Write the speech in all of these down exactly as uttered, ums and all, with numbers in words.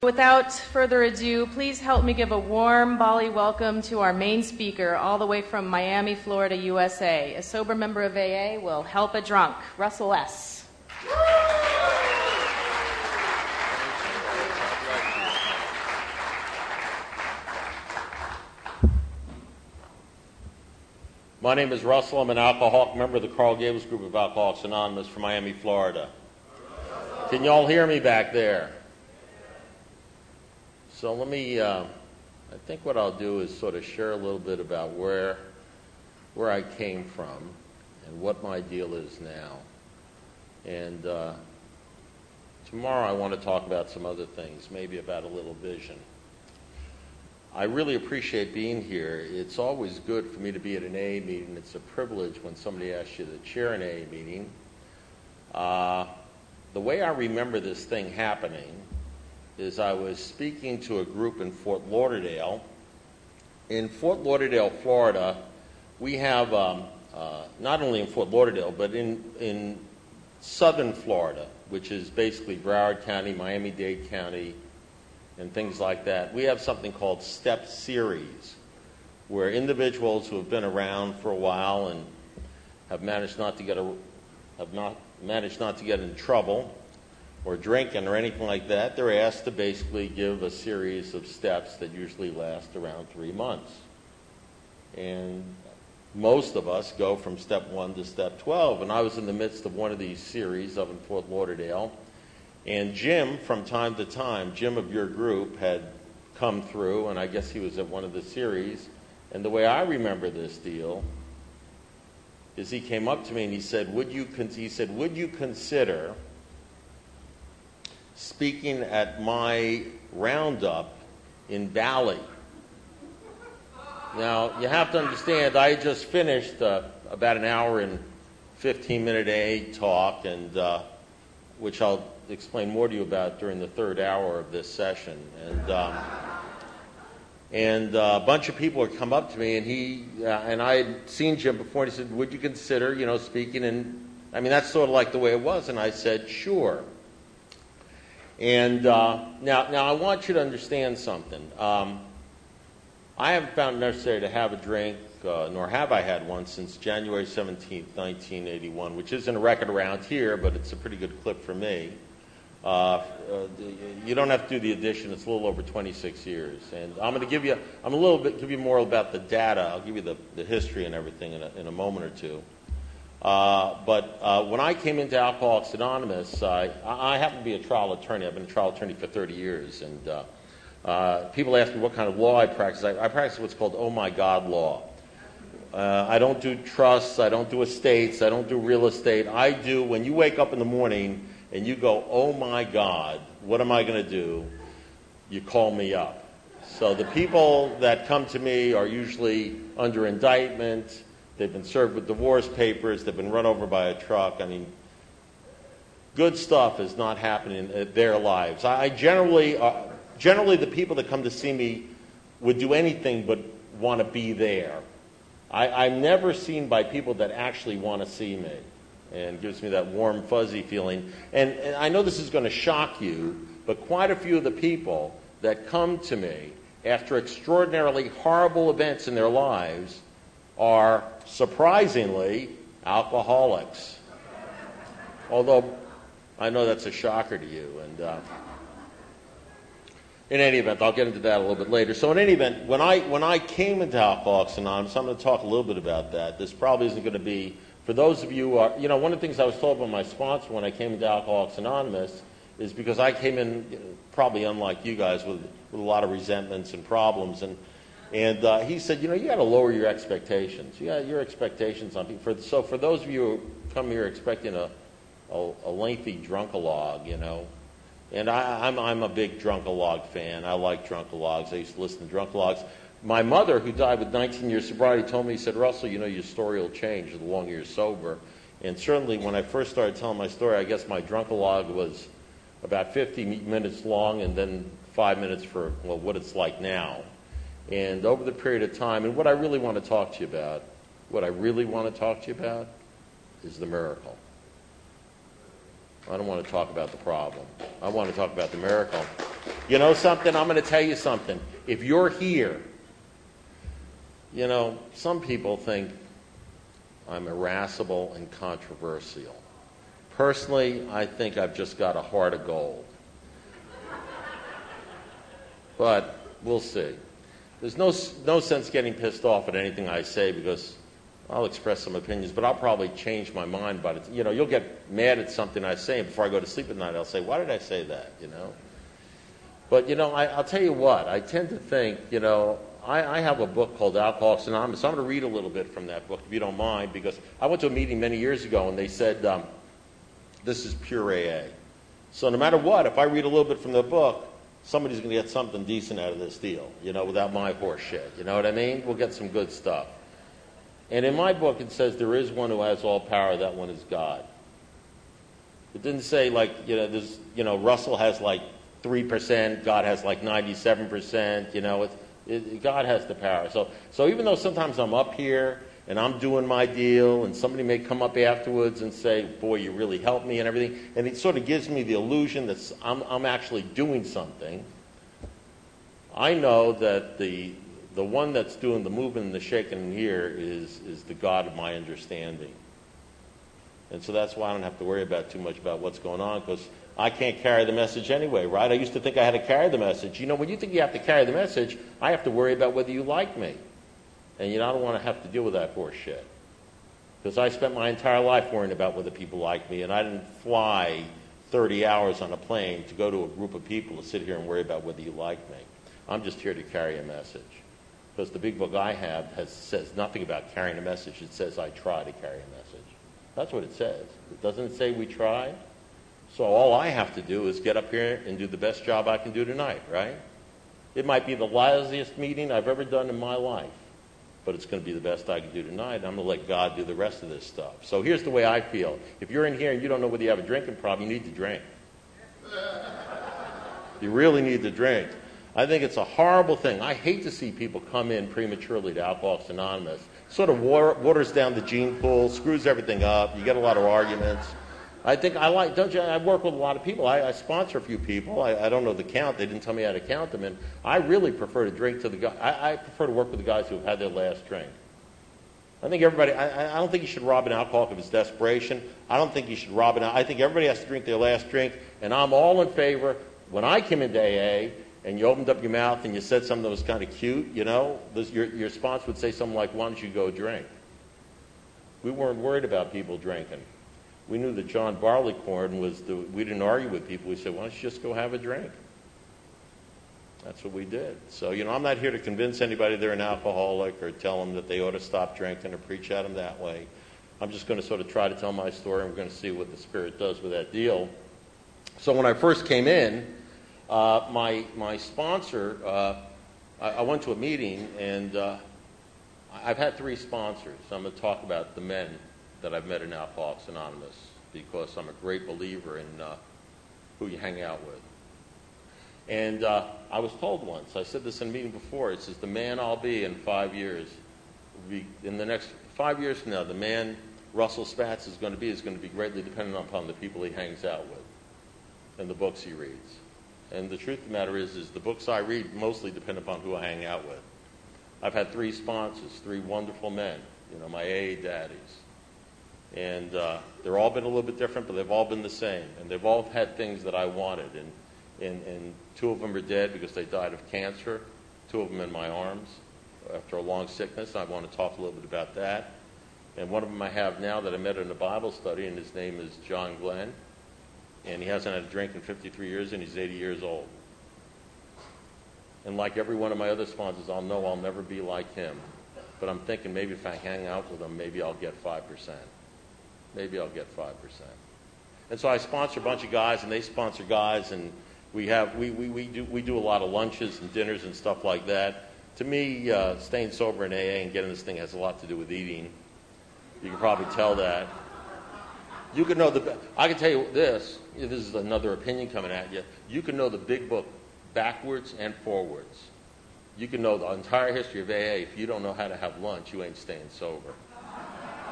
Without further ado, please help me give a warm Bali welcome to our main speaker, all the way from Miami, Florida, U S A. A sober member of A A will help a drunk, Russell S. My name is Russell. I'm an alcoholic member of the Carl Gables Group of Alcoholics Anonymous from Miami, Florida. Can you all hear me back there? So let me, uh, I think what I'll do is sort of share a little bit about where, where I came from and what my deal is now. And uh, tomorrow I want to talk about some other things, maybe about a little vision. I really appreciate being here. It's always good for me to be at an A A meeting. It's a privilege when somebody asks you to chair an A A meeting. Uh, the way I remember this thing happening is I was speaking to a group in Fort Lauderdale. In Fort Lauderdale, Florida, we have, um, uh, not only in Fort Lauderdale, but in, in southern Florida, which is basically Broward County, Miami-Dade County, and things like that, we have something called STEP Series, where individuals who have been around for a while and have managed not to get a, have not managed not to get in trouble or drinking or anything like that, they're asked to basically give a series of steps that usually last around three months. And most of us go from step one to step twelve. And I was in the midst of one of these series up in Fort Lauderdale. And Jim, from time to time, Jim of your group had come through, and I guess he was at one of the series. And the way I remember this deal is he came up to me and he said, would you, con- he said, would you consider speaking at my roundup in Bali? Now, you have to understand, I just finished uh, about an hour and fifteen minute A A talk, and uh, which I'll explain more to you about during the third hour of this session. And um, and uh, a bunch of people had come up to me, and he uh, and I had seen Jim before, and he said, would you consider, you know, speaking in, I mean, that's sort of like the way it was, and I said, sure. And uh, now, now I want you to understand something. Um, I haven't found it necessary to have a drink, uh, nor have I had one since January seventeenth, nineteen eighty-one, which isn't a record around here, but it's a pretty good clip for me. Uh, uh, you don't have to do the addition; it's a little over twenty-six years. And I'm going to give you, I'm a little bit give you more about the data. I'll give you the, the history and everything in a, in a moment or two. Uh, but uh, when I came into Alcoholics Anonymous, uh, I, I happen to be a trial attorney. I've been a trial attorney for thirty years, and uh, uh, people ask me what kind of law I practice. I, I practice what's called oh my God law. Uh, I don't do trusts, I don't do estates, I don't do real estate. I do, when you wake up in the morning and you go, oh my God, what am I going to do? You call me up. So the people that come to me are usually under indictment. They've been served with divorce papers. They've been run over by a truck. I mean, good stuff is not happening in their lives. I generally, uh, generally the people that come to see me would do anything but want to be there. I, I'm never seen by people that actually want to see me, and it gives me that warm, fuzzy feeling. And, and I know this is going to shock you, but quite a few of the people that come to me after extraordinarily horrible events in their lives are, surprisingly, alcoholics. Although I know that's a shocker to you. And uh, in any event, I'll get into that a little bit later. So in any event, when I when I came into Alcoholics Anonymous, I'm going to talk a little bit about that. This probably isn't going to be, for those of you who are, you know, one of the things I was told by my sponsor when I came into Alcoholics Anonymous is because I came in, you know, probably unlike you guys, with, with a lot of resentments and problems. And And uh, he said, you know, you got to lower your expectations. You got your expectations on people. For, so for those of you who come here expecting a, a, a lengthy drunkalogue, you know, and I, I'm, I'm a big drunkalogue fan. I like drunkalogues. I used to listen to drunkalogues. My mother, who died with nineteen years sobriety, told me, he said, Russell, you know, your story will change the longer you're sober. And certainly when I first started telling my story, I guess my drunkalogue was about fifty minutes long and then five minutes for, well, what it's like now. And over the period of time, and what I really want to talk to you about, what I really want to talk to you about is the miracle. I don't want to talk about the problem. I want to talk about the miracle. You know something? I'm going to tell you something. If you're here, you know, some people think I'm irascible and controversial. Personally, I think I've just got a heart of gold. But we'll see. There's no, no sense getting pissed off at anything I say because I'll express some opinions, but I'll probably change my mind about it. You know, you'll get mad at something I say, and before I go to sleep at night, I'll say, why did I say that, you know? But, you know, I, I'll tell you what, I tend to think, you know, I, I have a book called Alcoholics Anonymous. I'm going to read a little bit from that book, if you don't mind, because I went to a meeting many years ago, and they said, um, this is pure A A. So no matter what, if I read a little bit from the book, somebody's going to get something decent out of this deal, you know, without my horse shit. You know what I mean? We'll get some good stuff. And in my book, it says there is one who has all power. That one is God. It didn't say, like, you know, there's, you know, Russell has like three percent, God has like ninety-seven percent, you know, it's, it, God has the power. So, so even though sometimes I'm up here and I'm doing my deal and somebody may come up afterwards and say, boy, you really helped me and everything, and it sort of gives me the illusion that I'm, I'm actually doing something, I know that the the one that's doing the moving and the shaking here is, is the God of my understanding. And so that's why I don't have to worry about too much about what's going on, because I can't carry the message anyway, right? I used to think I had to carry the message. You know, when you think you have to carry the message, I have to worry about whether you like me. And, you know, I don't want to have to deal with that horse shit. Because I spent my entire life worrying about whether people like me, and I didn't fly thirty hours on a plane to go to a group of people to sit here and worry about whether you like me. I'm just here to carry a message. Because the big book I have has, says nothing about carrying a message. It says I try to carry a message. That's what it says. It doesn't say we try. So all I have to do is get up here and do the best job I can do tonight, right? It might be the lousiest meeting I've ever done in my life, but it's going to be the best I can do tonight. I'm going to let God do the rest of this stuff. So here's the way I feel. If you're in here and you don't know whether you have a drinking problem, you need to drink. You really need to drink. I think it's a horrible thing. I hate to see people come in prematurely to Alcoholics Anonymous. Sort of water, waters down the gene pool, screws everything up. You get a lot of arguments. I think I like, don't you, I work with a lot of people. I, I sponsor a few people. I, I don't know the count. They didn't tell me how to count them. And I really prefer to drink to the guy. I, I prefer to work with the guys who have had their last drink. I think everybody, I, I don't think you should rob an alcoholic of his desperation. I don't think you should rob an, I think everybody has to drink their last drink. And I'm all in favor. When I came into A A, and you opened up your mouth and you said something that was kind of cute, you know, this, your, your sponsor would say something like, why don't you go drink? We weren't worried about people drinking. We knew that John Barleycorn was the, we didn't argue with people. We said, why don't you just go have a drink? That's what we did. So, you know, I'm not here to convince anybody they're an alcoholic or tell them that they ought to stop drinking or preach at them that way. I'm just going to sort of try to tell my story, and we're going to see what the Spirit does with that deal. So when I first came in, Uh, my my sponsor, uh, I, I went to a meeting, and uh, I've had three sponsors. So I'm going to talk about the men that I've met in Alcoholics Anonymous, because I'm a great believer in uh, who you hang out with. And uh, I was told once, I said this in a meeting before, it says, the man I'll be in five years, will be, in the next five years from now, the man Russell Spatz is going to be is going to be greatly dependent upon the people he hangs out with and the books he reads. And the truth of the matter is, is the books I read mostly depend upon who I hang out with. I've had three sponsors, three wonderful men, you know, my A A daddies. And uh, they've all been a little bit different, but they've all been the same. And they've all had things that I wanted. And, and, and two of them are dead because they died of cancer. Two of them in my arms after a long sickness. I want to talk a little bit about that. And one of them I have now that I met in a Bible study, and his name is John Glenn. And he hasn't had a drink in fifty-three years, and he's eighty years old. And like every one of my other sponsors, I'll know I'll never be like him. But I'm thinking maybe if I hang out with him, maybe I'll get five percent. Maybe I'll get five percent. And so I sponsor a bunch of guys, and they sponsor guys, and we have we, we, we do we do a lot of lunches and dinners and stuff like that. To me, uh, staying sober in A A and getting this thing has a lot to do with eating. You can probably tell that. You can know the. I can tell you this. This is another opinion coming at you. You can know the big book backwards and forwards. You can know the entire history of A A. If you don't know how to have lunch, you ain't staying sober.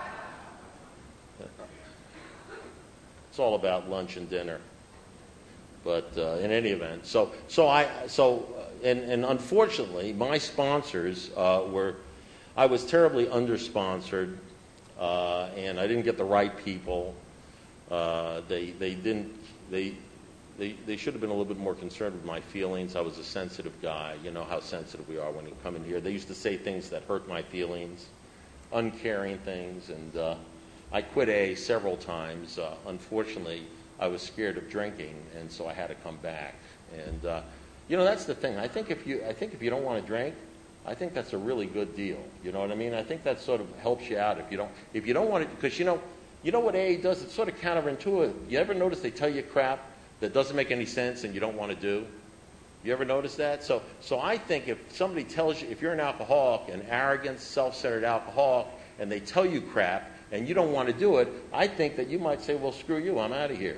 It's all about lunch and dinner. But uh, in any event, so so I so uh, and and unfortunately, my sponsors uh, were, I was terribly undersponsored, uh, and I didn't get the right people. Uh, they they didn't they. They, they should have been a little bit more concerned with my feelings. I was a sensitive guy. You know how sensitive we are when you come in here. They used to say things that hurt my feelings, uncaring things, and uh, I quit A A several times. Uh, unfortunately, I was scared of drinking, and so I had to come back. And uh, you know, that's the thing. I think if you I think if you don't want to drink, I think that's a really good deal. You know what I mean? I think that sort of helps you out if you don't if you don't want to, because you know you know what A A does. It's sort of counterintuitive. You ever notice they tell you crap that doesn't make any sense and you don't want to do? You ever notice that? So so I think if somebody tells you, if you're an alcoholic, an arrogant, self-centered alcoholic, and they tell you crap and you don't want to do it, I think that you might say, well, screw you, I'm out of here.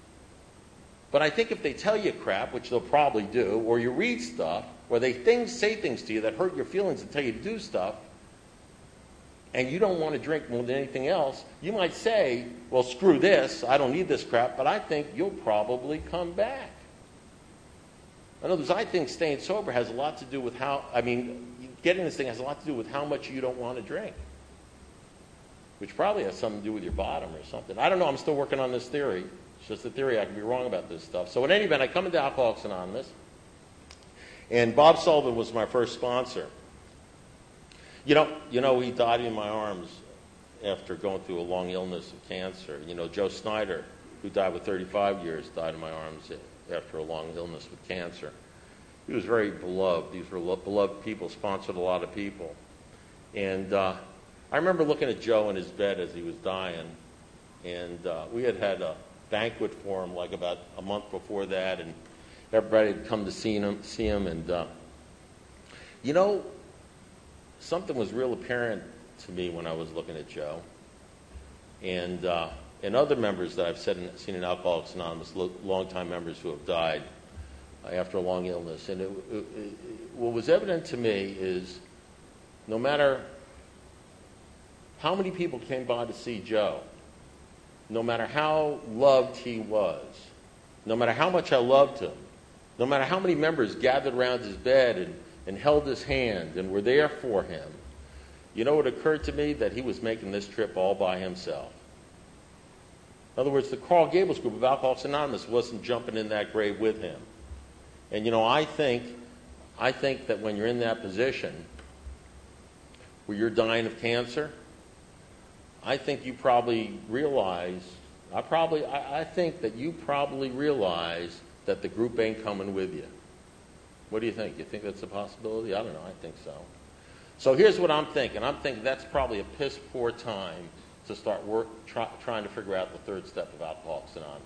But I think if they tell you crap, which they'll probably do, or you read stuff, or they things say things to you that hurt your feelings and tell you to do stuff, and you don't want to drink more than anything else, you might say, well, screw this, I don't need this crap, but I think you'll probably come back. In other words, I think staying sober has a lot to do with how, I mean, getting this thing has a lot to do with how much you don't want to drink, which probably has something to do with your bottom or something. I don't know, I'm still working on this theory. It's just a theory, I could be wrong about this stuff. So in any event, I come into Alcoholics Anonymous, and Bob Sullivan was my first sponsor. You know, you know, he died in my arms after going through a long illness of cancer. You know, Joe Snyder, who died with thirty-five years, died in my arms after a long illness with cancer. He was very beloved. These were beloved people, sponsored a lot of people. And uh, I remember looking at Joe in his bed as he was dying, and uh, we had had a banquet for him like about a month before that, and everybody had come to see him, see him and, uh, you know, something was real apparent to me when I was looking at Joe, and uh, and other members that I've said in, seen in Alcoholics Anonymous, lo- longtime members who have died uh, after a long illness. And it, it, it, what was evident to me is no matter how many people came by to see Joe, no matter how loved he was, no matter how much I loved him, no matter how many members gathered around his bed and and held his hand and were there for him, you know what occurred to me? That he was making this trip all by himself. In other words, the Carl Gables group of Alcoholics Anonymous wasn't jumping in that grave with him. And you know, I think, I think that when you're in that position, where you're dying of cancer, I think you probably realize, I probably, I, I think that you probably realize that the group ain't coming with you. What do you think? You think that's a possibility? I don't know. I think so. So here's what I'm thinking. I'm thinking that's probably a piss poor time to start work try, trying to figure out the third step of Alcoholics Anonymous.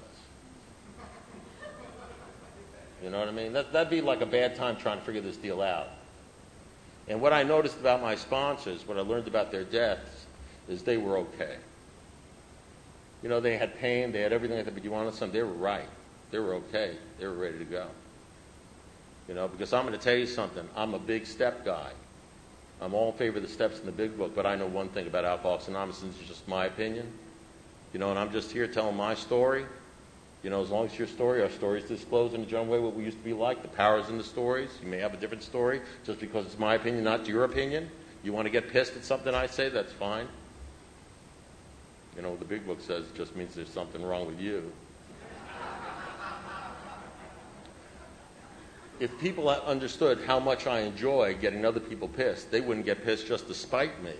You know what I mean? That, that'd be like a bad time trying to figure this deal out. And what I noticed about my sponsors, what I learned about their deaths, is they were okay. You know, they had pain, they had everything like that, but you wanted something, they were right. They were okay. They were ready to go. You know, because I'm going to tell you something. I'm a big step guy. I'm all in favor of the steps in the big book, but I know one thing about Alcoholics Anonymous, and this is just my opinion. You know, and I'm just here telling my story. You know, as long as it's your story, our stories disclose in a general way what we used to be like. The power's in the stories. You may have a different story just because it's my opinion, not your opinion. You want to get pissed at something I say, that's fine. You know, what the big book says it just means there's something wrong with you. If people understood how much I enjoy getting other people pissed, they wouldn't get pissed just to spite me.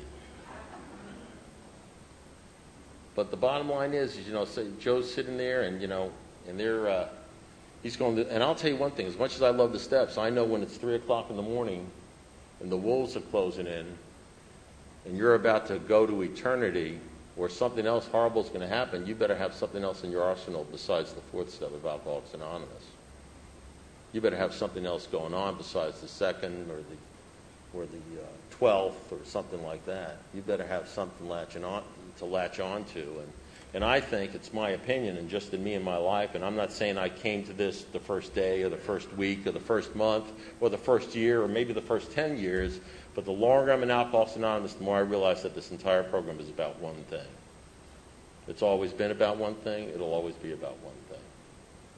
But the bottom line is, is you know, say Joe's sitting there, and you know, and they're, uh, he's going to. And I'll tell you one thing: as much as I love the steps, I know when it's three o'clock in the morning, and the wolves are closing in, and you're about to go to eternity, or something else horrible is going to happen. You better have something else in your arsenal besides the fourth step of Alcoholics Anonymous. You better have something else going on besides the second or the or the uh, twelfth or something like that. You better have something latching on to latch on to. And, and I think it's my opinion, and just in me and my life, and I'm not saying I came to this the first day or the first week or the first month or the first year or maybe the first ten years, but the longer I'm in Alcoholics Anonymous, the more I realize that this entire program is about one thing. It's always been about one thing. It'll always be about one thing.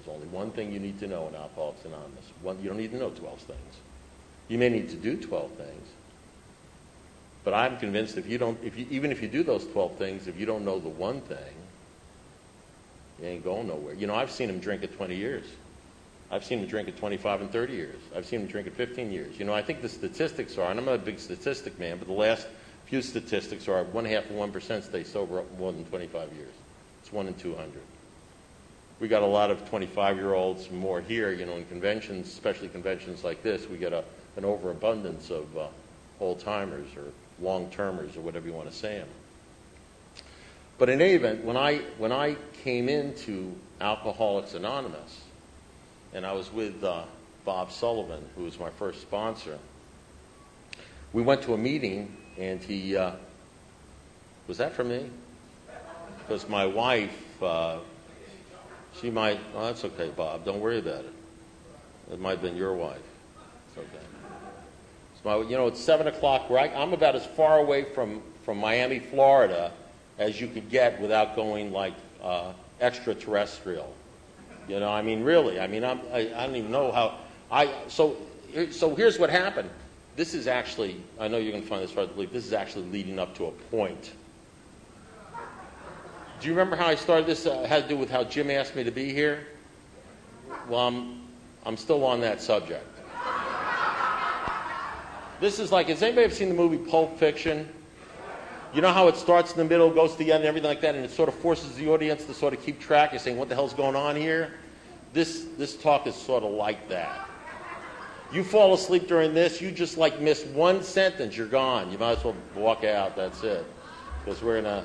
There's only one thing you need to know in Alcoholics Anonymous. One, you don't need to know twelve things. You may need to do twelve things, but I'm convinced if you don't, if you, even if you do those twelve things, if you don't know the one thing, you ain't going nowhere. You know, I've seen him drink at twenty years. I've seen him drink at twenty-five and thirty years. I've seen him drink at fifteen years. You know, I think the statistics are, and I'm not a big statistic man, but the last few statistics are one half of one percent stay sober up more than twenty-five years. It's one in two hundred. We got a lot of twenty-five-year-olds more here, you know, in conventions, especially conventions like this. We get a, an overabundance of uh, old-timers or long-termers or whatever you want to say them. But in any event, when I, when I came into Alcoholics Anonymous, and I was with uh, Bob Sullivan, who was my first sponsor, we went to a meeting, and he, uh, was that for me? Because my wife, uh, she might, oh, that's okay, Bob, don't worry about it. It might have been your wife. It's okay. So my, you know, it's seven o'clock, where I, I'm about as far away from, from Miami, Florida, as you could get without going, like, uh, extraterrestrial. You know, I mean, really, I mean, I'm, I, I don't even know how, I, so, so here's what happened. This is actually, I know you're going to find this hard to believe, this is actually leading up to a point. Do you remember how I started this? Uh, had to do with how Jim asked me to be here? Well, I'm, I'm still on that subject. This is like, has anybody ever seen the movie Pulp Fiction? You know how it starts in the middle, goes to the end, and everything like that, and it sort of forces the audience to sort of keep track. You're saying, what the hell's going on here? This, this talk is sort of like that. You fall asleep during this, you just like miss one sentence, you're gone. You might as well walk out, that's it. Because we're in a...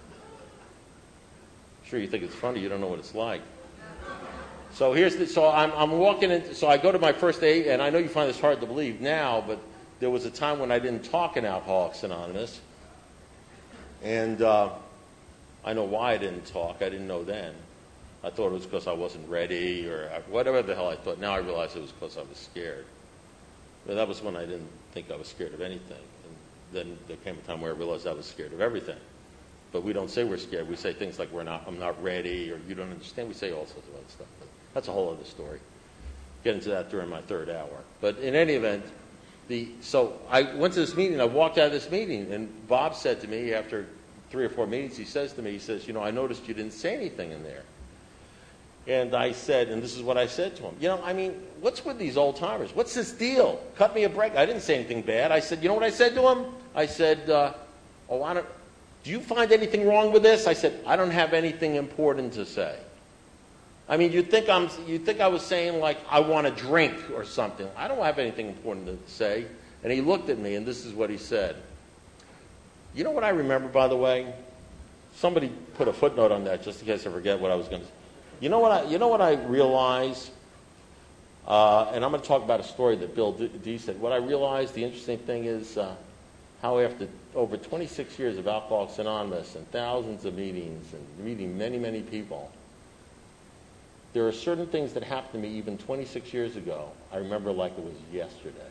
Sure, you think it's funny, you don't know what it's like. So here's the, so I'm, I'm walking in, so I go to my first day, and I know you find this hard to believe now, but there was a time when I didn't talk in Alcoholics Anonymous. And uh, I know why I didn't talk. I didn't know then. I thought it was because I wasn't ready or whatever the hell I thought. Now I realize it was because I was scared. But that was when I didn't think I was scared of anything. And then there came a time where I realized I was scared of everything. But we don't say we're scared. We say things like we're not, I'm not ready, or you don't understand. We say all sorts of other stuff. But that's a whole other story. Get into that during my third hour. But in any event, the so I went to this meeting. I walked out of this meeting, and Bob said to me after three or four meetings, he says to me, he says, you know, I noticed you didn't say anything in there. And I said, and this is what I said to him, you know, I mean, what's with these old timers? What's this deal? Cut me a break. I didn't say anything bad. I said, you know what I said to him? I said, uh, oh, I don't, do you find anything wrong with this? I said, I don't have anything important to say. I mean, you'd think I'm, you'd think I was saying, like, I want a drink or something. I don't have anything important to say. And he looked at me, and this is what he said. You know what I remember, by the way? Somebody put a footnote on that, just in case I forget what I was going to say. You know what I, you know what I realized? Uh, and I'm going to talk about a story that Bill D, D said. What I realized, the interesting thing is uh, how after over twenty-six years of Alcoholics Anonymous and thousands of meetings and meeting many, many people, there are certain things that happened to me even twenty-six years ago. I remember like it was yesterday.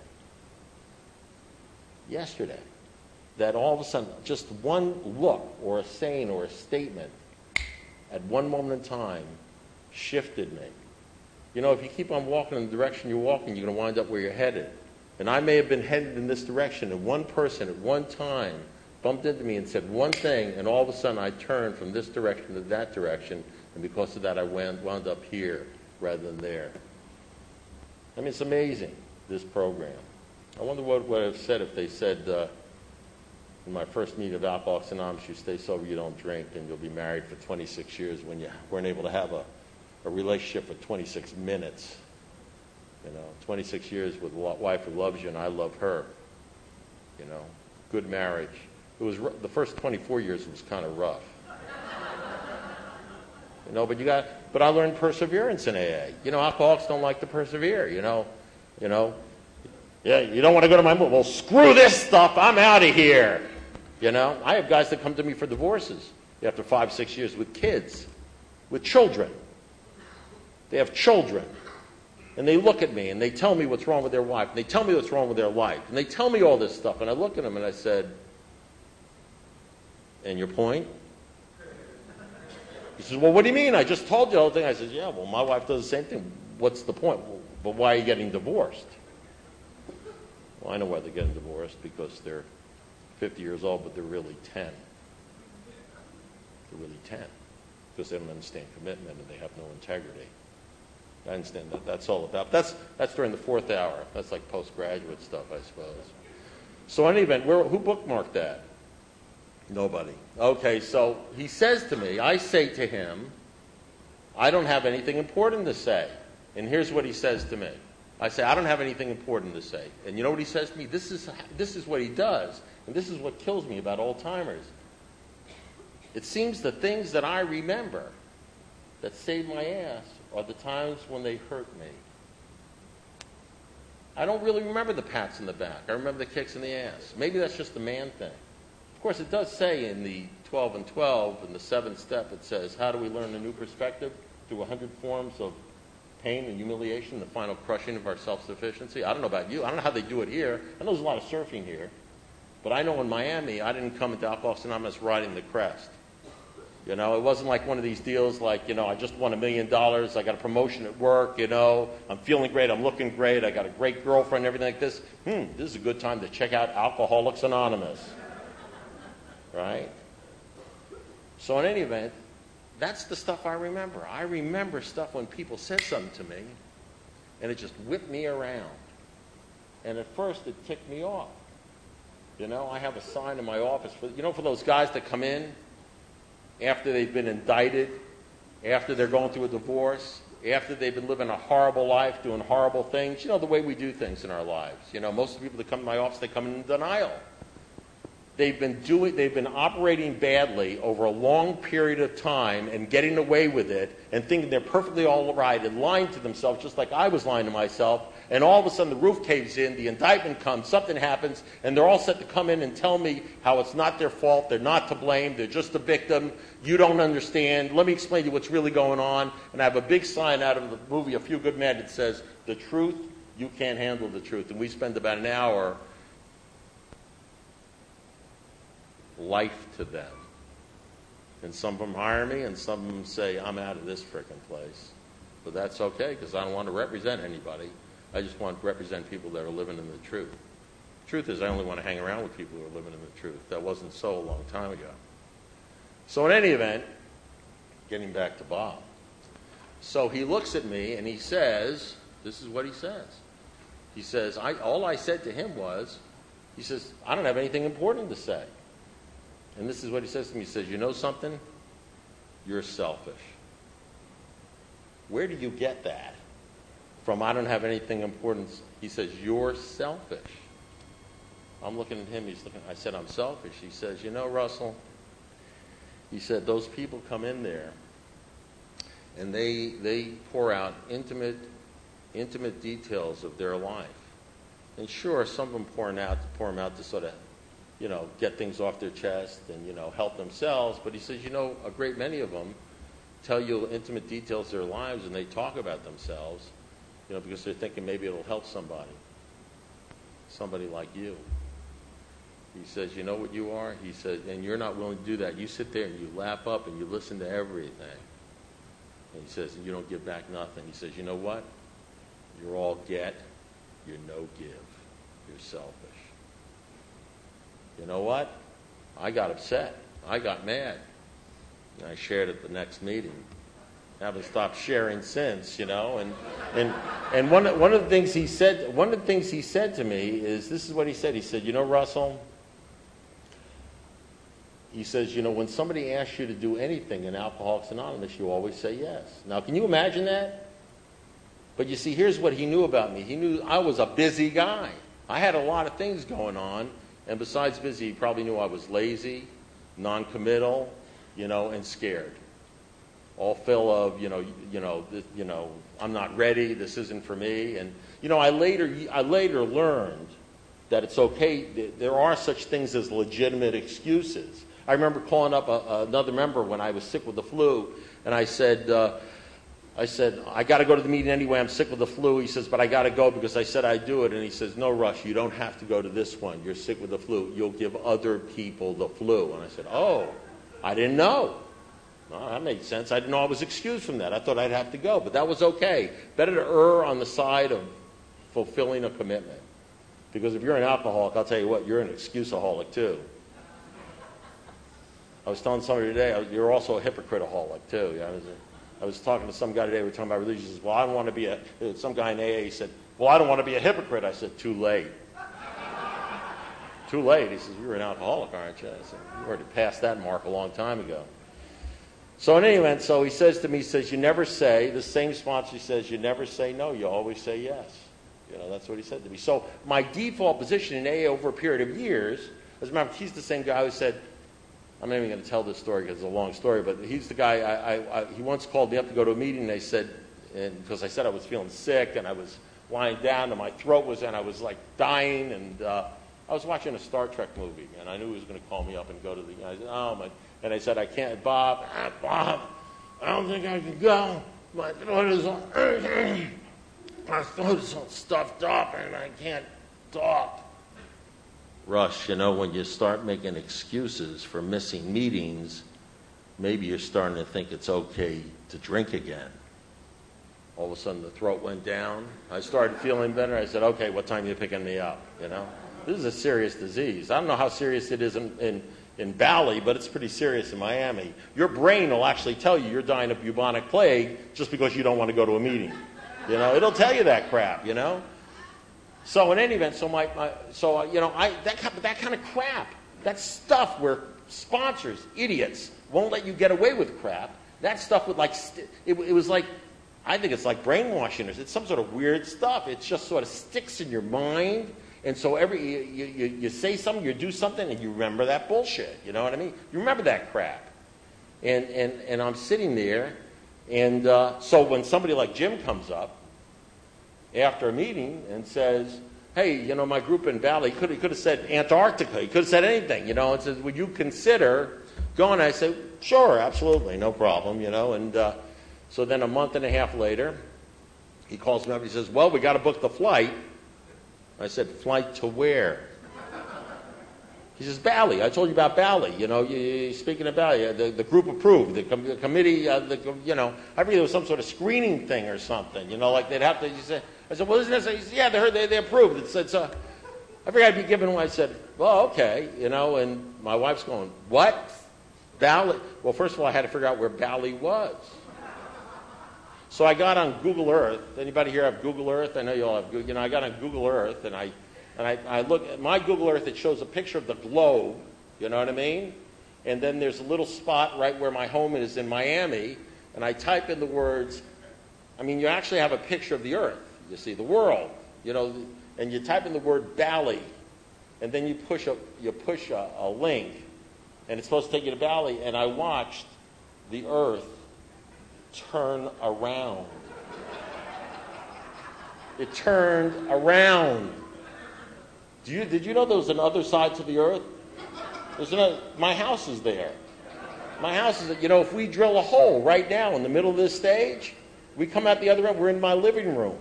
Yesterday. That all of a sudden, just one look or a saying or a statement at one moment in time shifted me. You know, if you keep on walking in the direction you're walking, you're going to wind up where you're headed. And I may have been headed in this direction, and one person at one time bumped into me and said one thing, and all of a sudden I turned from this direction to that direction, and because of that I wound, wound up here rather than there. I mean, it's amazing, this program. I wonder what would have said if they said, uh, in my first meeting of Alcoholics Anonymous, you stay sober, you don't drink, and you'll be married for twenty-six years when you weren't able to have a, a relationship for twenty-six minutes. You know, twenty-six years with a wife who loves you, and I love her. You know, good marriage. It was the first twenty-four years was kind of rough. You know, but you got. But I learned perseverance in A A. You know, alcoholics don't like to persevere. You know, you know. Yeah, you don't want to go to my movie. Well, screw this stuff. I'm out of here. You know, I have guys that come to me for divorces after five, six years with kids, with children. They have children. And they look at me and they tell me what's wrong with their wife. And they tell me what's wrong with their life. And they tell me all this stuff. And I look at them and I said, and your point? He says, well, what do you mean? I just told you the whole thing. I said, yeah, well, my wife does the same thing. What's the point? Well, but why are you getting divorced? Well, I know why they're getting divorced, because they're fifty years old, but they're really ten. They're really ten, because they don't understand commitment and they have no integrity. I understand that. That's all about. That's that's during the fourth hour. That's like postgraduate stuff, I suppose. So in any event, where, who bookmarked that? Nobody. Okay, so he says to me, I say to him, I don't have anything important to say. And here's what he says to me. I say, I don't have anything important to say. And you know what he says to me? This is, this is what he does. And this is what kills me about old-timers. It seems the things that I remember that saved my ass are the times when they hurt me. I don't really remember the pats in the back. I remember the kicks in the ass. Maybe that's just a man thing. Of course, it does say in the twelve and twelve, in the seventh step, it says, how do we learn a new perspective? Through a hundred forms of pain and humiliation, the final crushing of our self-sufficiency. I don't know about you. I don't know how they do it here. I know there's a lot of surfing here. But I know in Miami, I didn't come into Alcoholics Anonymous riding the crest. You know, it wasn't like one of these deals like, you know, I just won a million dollars, I got a promotion at work, you know, I'm feeling great, I'm looking great, I got a great girlfriend, everything like this. Hmm, this is a good time to check out Alcoholics Anonymous. Right? So in any event, that's the stuff I remember. I remember stuff when people said something to me, and it just whipped me around. And at first, it ticked me off. You know, I have a sign in my office, for you know, for those guys that come in after they've been indicted, after they're going through a divorce, after they've been living a horrible life, doing horrible things. You know, the way we do things in our lives. You know, most of the people that come to my office, they come in denial. They've been doing, they've been operating badly over a long period of time and getting away with it and thinking they're perfectly all right and lying to themselves just like I was lying to myself. And all of a sudden the roof caves in, the indictment comes, something happens, and they're all set to come in and tell me how it's not their fault, they're not to blame, they're just a victim, you don't understand, let me explain to you what's really going on. And I have a big sign out of the movie A Few Good Men that says, the truth, you can't handle the truth. And we spend about an hour life to them. And some of them hire me, and some of them say, I'm out of this frickin' place. But that's okay, because I don't want to represent anybody. I just want to represent people that are living in the truth. The truth is, I only want to hang around with people who are living in the truth. That wasn't so a long time ago. So in any event, getting back to Bob. So he looks at me and he says, this is what he says. He says, I, all I said to him was, he says, I don't have anything important to say. And this is what he says to me. He says, you know something? You're selfish. Where do you get that? From I don't have anything important. He says, you're selfish. I'm looking at him. He's looking. I said, I'm selfish. He says, you know, Russell, he said, those people come in there and they they pour out intimate, intimate details of their life. And sure, some of them pouring out, pour them out to sort of, you know, get things off their chest and, you know, help themselves. But he says, you know, a great many of them tell you intimate details of their lives and they talk about themselves, you know, because they're thinking maybe it'll help somebody, somebody like you. He says, you know what you are? He said, and you're not willing to do that. You sit there and you lap up and you listen to everything. And he says, and you don't give back nothing. He says, you know what? You're all get, you're no give. You're selfish. You know what? I got upset. I got mad. And I shared at the next meeting. I haven't stopped sharing since, you know. And and and one one of the things he said one of the things he said to me is, this is what he said. He said, you know, Russell, he says, you know, when somebody asks you to do anything in Alcoholics Anonymous, you always say yes. Now, can you imagine that? But you see, here's what he knew about me. He knew I was a busy guy. I had a lot of things going on. And besides busy, he probably knew I was lazy, non-committal, you know, and scared. All full of, you know, you know, th- you know, I'm not ready. This isn't for me. And you know, I later, I later learned that it's okay. There are such things as legitimate excuses. I remember calling up a, another member when I was sick with the flu, and I said, uh, I said, I got to go to the meeting anyway. I'm sick with the flu. He says, but I got to go because I said I'd do it. And he says, no, Russ, you don't have to go to this one. You're sick with the flu. You'll give other people the flu. And I said, oh, I didn't know. Well, that made sense. I didn't know I was excused from that. I thought I'd have to go, but that was okay. Better to err on the side of fulfilling a commitment. Because if you're an alcoholic, I'll tell you what, you're an excuseaholic too. I was telling somebody today, you're also a hypocriteaholic too. Yeah, I, was, I was talking to some guy today, we were talking about religion. He says, well, I don't want to be a, some guy in A A, he said, well, I don't want to be a hypocrite. I said, too late. Too late. He says, you're an alcoholic, aren't you? I said, you already passed that mark a long time ago. So in any event, so he says to me, he says, you never say, the same sponsor, he says, you never say no, you always say yes. You know, that's what he said to me. So my default position in A A over a period of years, as a matter of fact, he's the same guy who said, I'm not even going to tell this story because it's a long story, but he's the guy, I, I, I, he once called me up to go to a meeting, and they said, and because I said I was feeling sick, and I was lying down, and my throat was, and I was like dying, and uh, I was watching a Star Trek movie, and I knew he was going to call me up and go to the, I said, oh my, and I said, I can't, Bob, ah, Bob, I don't think I can go. My throat is all, my throat is all stuffed up, and I can't talk. Rush, you know, when you start making excuses for missing meetings, maybe you're starting to think it's okay to drink again. All of a sudden, the throat went down. I started feeling better. I said, okay, what time are you picking me up, you know? This is a serious disease. I don't know how serious it is in, in, in Bali, but it's pretty serious in Miami. Your brain will actually tell you you're dying of bubonic plague just because you don't want to go to a meeting. You know, it'll tell you that crap, you know? So in any event, so my, my so uh, you know, I that kind, that kind of crap, that stuff where sponsors, idiots, won't let you get away with crap. That stuff would like st- it, it was like, I think it's like brainwashing. It's some sort of weird stuff. It just sort of sticks in your mind, and so every you, you you say something, you do something, and you remember that bullshit. You know what I mean? You remember that crap, and and and I'm sitting there, and uh, so when somebody like Jim comes up after a meeting and says, hey, you know, my group in Bali, he could, he could have said Antarctica, he could have said anything, you know, and says, would you consider going? I said, sure, absolutely, no problem, you know, and uh, so then a month and a half later, he calls me up, he says, well, we got to book the flight. I said, flight to where? He says, Bali. I told you about Bali. You know, you, you, speaking of Bali, the, the group approved, the, com- the committee, uh, the, you know, I think there was some sort of screening thing or something, you know, like they'd have to, you say, I said, well, isn't this, he said, yeah, they heard, they, they approved. It's, it's uh, I figured I'd be given one. I said, well, okay, you know, and my wife's going, what? Bali? Well, first of all, I had to figure out where Bali was. So I got on Google Earth. Anybody here have Google Earth? I know you all have Google. You know, I got on Google Earth, and I, and I, I look at my Google Earth. It shows a picture of the globe. You know what I mean? And then there's a little spot right where my home is in Miami, and I type in the words. I mean, you actually have a picture of the Earth. You see the world. You know, and you type in the word Bali, and then you push a you push a, a link, and it's supposed to take you to Bali. And I watched the Earth turn around. It turned around. Do you, did you know there was another side to the Earth? There's another, my house is there. My house is, you know, if we drill a hole right now in the middle of this stage, we come out the other end, we're in my living room.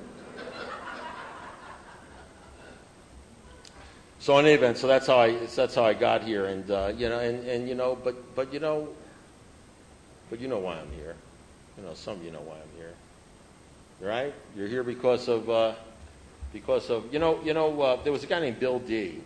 So in any event, so that's how I that's how I got here, and uh, you know, and, and you know, but but you know, but you know why I'm here. You know, some of you know why I'm here, right? You're here because of uh, because of you know you know uh, there was a guy named Bill D.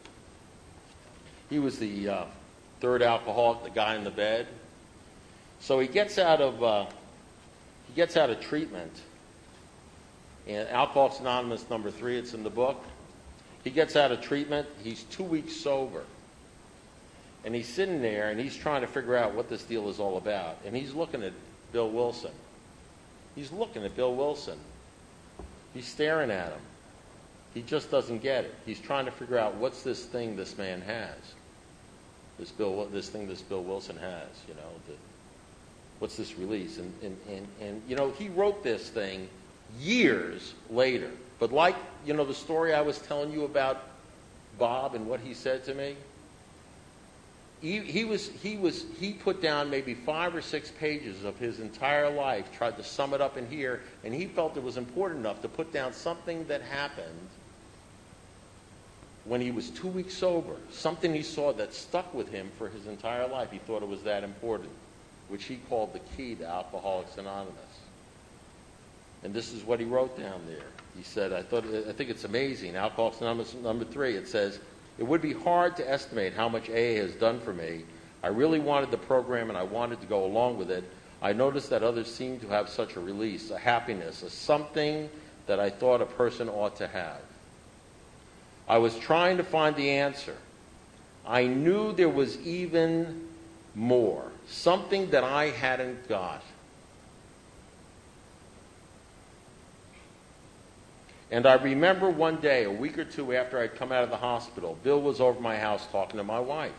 He was the uh, third alcoholic, the guy in the bed. So he gets out of uh, he gets out of treatment, and Alcoholics Anonymous number three. It's in the book. He gets out of treatment. He's two weeks sober. And he's sitting there, and he's trying to figure out what this deal is all about. And he's looking at Bill Wilson. He's looking at Bill Wilson. He's staring at him. He just doesn't get it. He's trying to figure out what's this thing this man has. This Bill, this thing this Bill Wilson has, you know. The, what's this release? And, and, and, and, you know, he wrote this thing years later. But like, you know, the story I was telling you about Bob and what he said to me, he, he was he was he put down maybe five or six pages of his entire life, tried to sum it up in here, and he felt it was important enough to put down something that happened when he was two weeks sober, something he saw that stuck with him for his entire life. He thought it was that important. which he called the key to Alcoholics Anonymous. And this is what he wrote down there. He said, I thought, I think it's amazing. Alcoholics Anonymous number three, it says, it would be hard to estimate how much A A has done for me. I really wanted the program and I wanted to go along with it. I noticed that others seem to have such a release, a happiness, a something that I thought a person ought to have. I was trying to find the answer. I knew there was even more, something that I hadn't got. And I remember one day, a week or two after I'd come out of the hospital, Bill was over my house talking to my wife.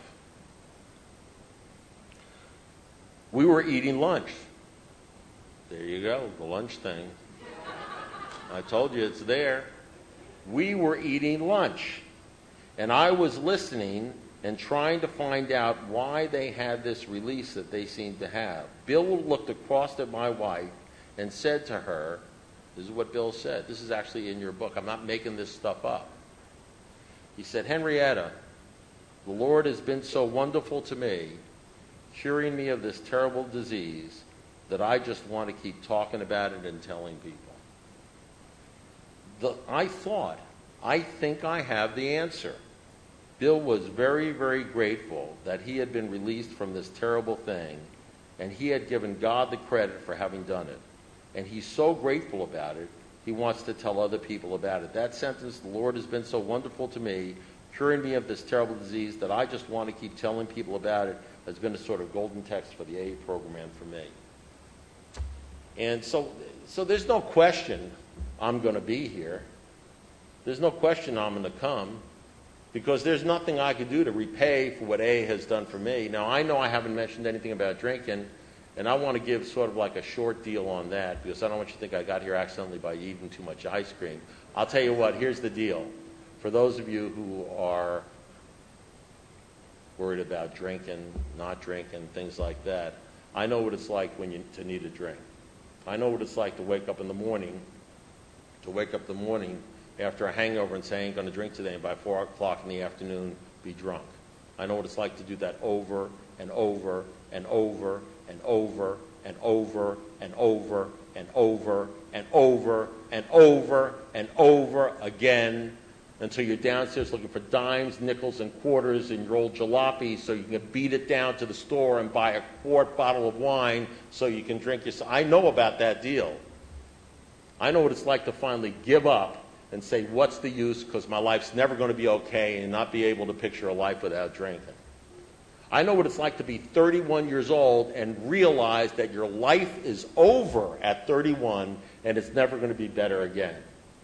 We were eating lunch. There you go, the lunch thing. I told you it's there. We were eating lunch. And I was listening and trying to find out why they had this release that they seemed to have. Bill looked across at my wife and said to her, this is what Bill said. This is actually in your book. I'm not making this stuff up. He said, Henrietta, the Lord has been so wonderful to me, curing me of this terrible disease, that I just want to keep talking about it and telling people. The, I thought, I think I have the answer. Bill was very, very grateful that he had been released from this terrible thing, and he had given God the credit for having done it. And he's so grateful about it, he wants to tell other people about it. That sentence, the Lord has been so wonderful to me, curing me of this terrible disease, that I just want to keep telling people about it, has been a sort of golden text for the A A program for me. And so, so there's no question I'm going to be here. There's no question I'm going to come, because there's nothing I could do to repay for what A A has done for me. Now, I know I haven't mentioned anything about drinking, and I want to give sort of like a short deal on that, because I don't want you to think I got here accidentally by eating too much ice cream. I'll tell you what, here's the deal. For those of you who are worried about drinking, not drinking, things like that, I know what it's like when you to need a drink. I know what it's like to wake up in the morning, to wake up in the morning after a hangover and say, I ain't going to drink today, and by four o'clock in the afternoon, be drunk. I know what it's like to do that over and over and over and over and over and over and over and over and over and over again until you're downstairs looking for dimes, nickels, and quarters in your old jalopy so you can beat it down to the store and buy a quart bottle of wine so you can drink yourself. I know about that deal. I know what it's like to finally give up and say, what's the use, because my life's never going to be okay, and not be able to picture a life without drinking. I know what it's like to be thirty-one years old and realize that your life is over at thirty-one and it's never going to be better again.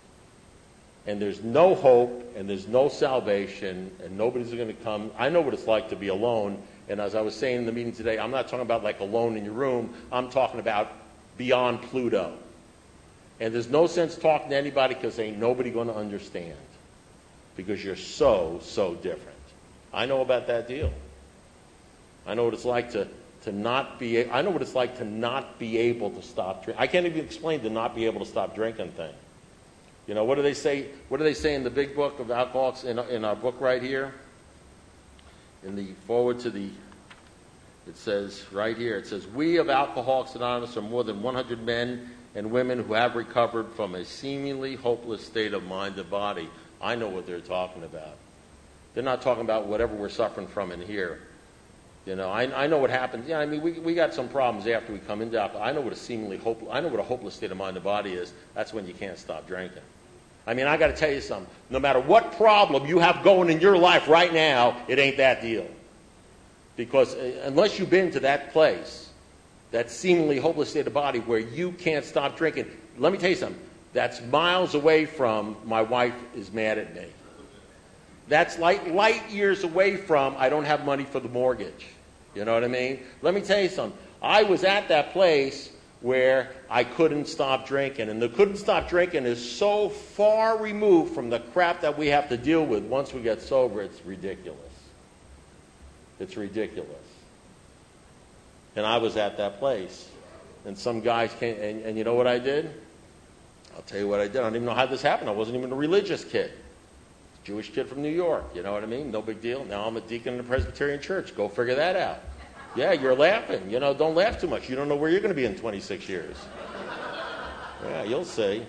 And there's no hope and there's no salvation and nobody's going to come. I know what it's like to be alone. And as I was saying in the meeting today, I'm not talking about like alone in your room. I'm talking about beyond Pluto. And there's no sense talking to anybody because ain't nobody going to understand, because you're so, so different. I know about that deal. I know what it's like to, to not be, I know what it's like to not be able to stop drinking. I can't even explain the not be able to stop drinking thing. You know, what do they say, what do they say in the big book of Alcoholics, in, in our book right here? In the forward to the, it says right here, it says, we of Alcoholics Anonymous are more than one hundred men and women who have recovered from a seemingly hopeless state of mind and body. I know what they're talking about. They're not talking about whatever we're suffering from in here. You know, I, I know what happens. Yeah, I mean, we we got some problems after we come into alcohol. I know what a seemingly hopeless, I know what a hopeless state of mind and body is. That's when you can't stop drinking. I mean, I got to tell you something. No matter what problem you have going in your life right now, it ain't that deal. Because uh, unless you've been to that place, that seemingly hopeless state of body where you can't stop drinking, let me tell you something. That's miles away from my wife is mad at me. That's light, light years away from I don't have money for the mortgage. You know what I mean? Let me tell you something. I was at that place where I couldn't stop drinking. And the couldn't stop drinking is so far removed from the crap that we have to deal with once we get sober, it's ridiculous. It's ridiculous. And I was at that place. And some guys came, and, and you know what I did? I'll tell you what I did. I don't even know how this happened. I wasn't even a religious kid. Jewish kid from New York, you know what I mean? No big deal. Now I'm a deacon in a Presbyterian church. Go figure that out. Yeah, you're laughing. You know, don't laugh too much. You don't know where you're going to be in twenty-six years. Yeah, you'll see.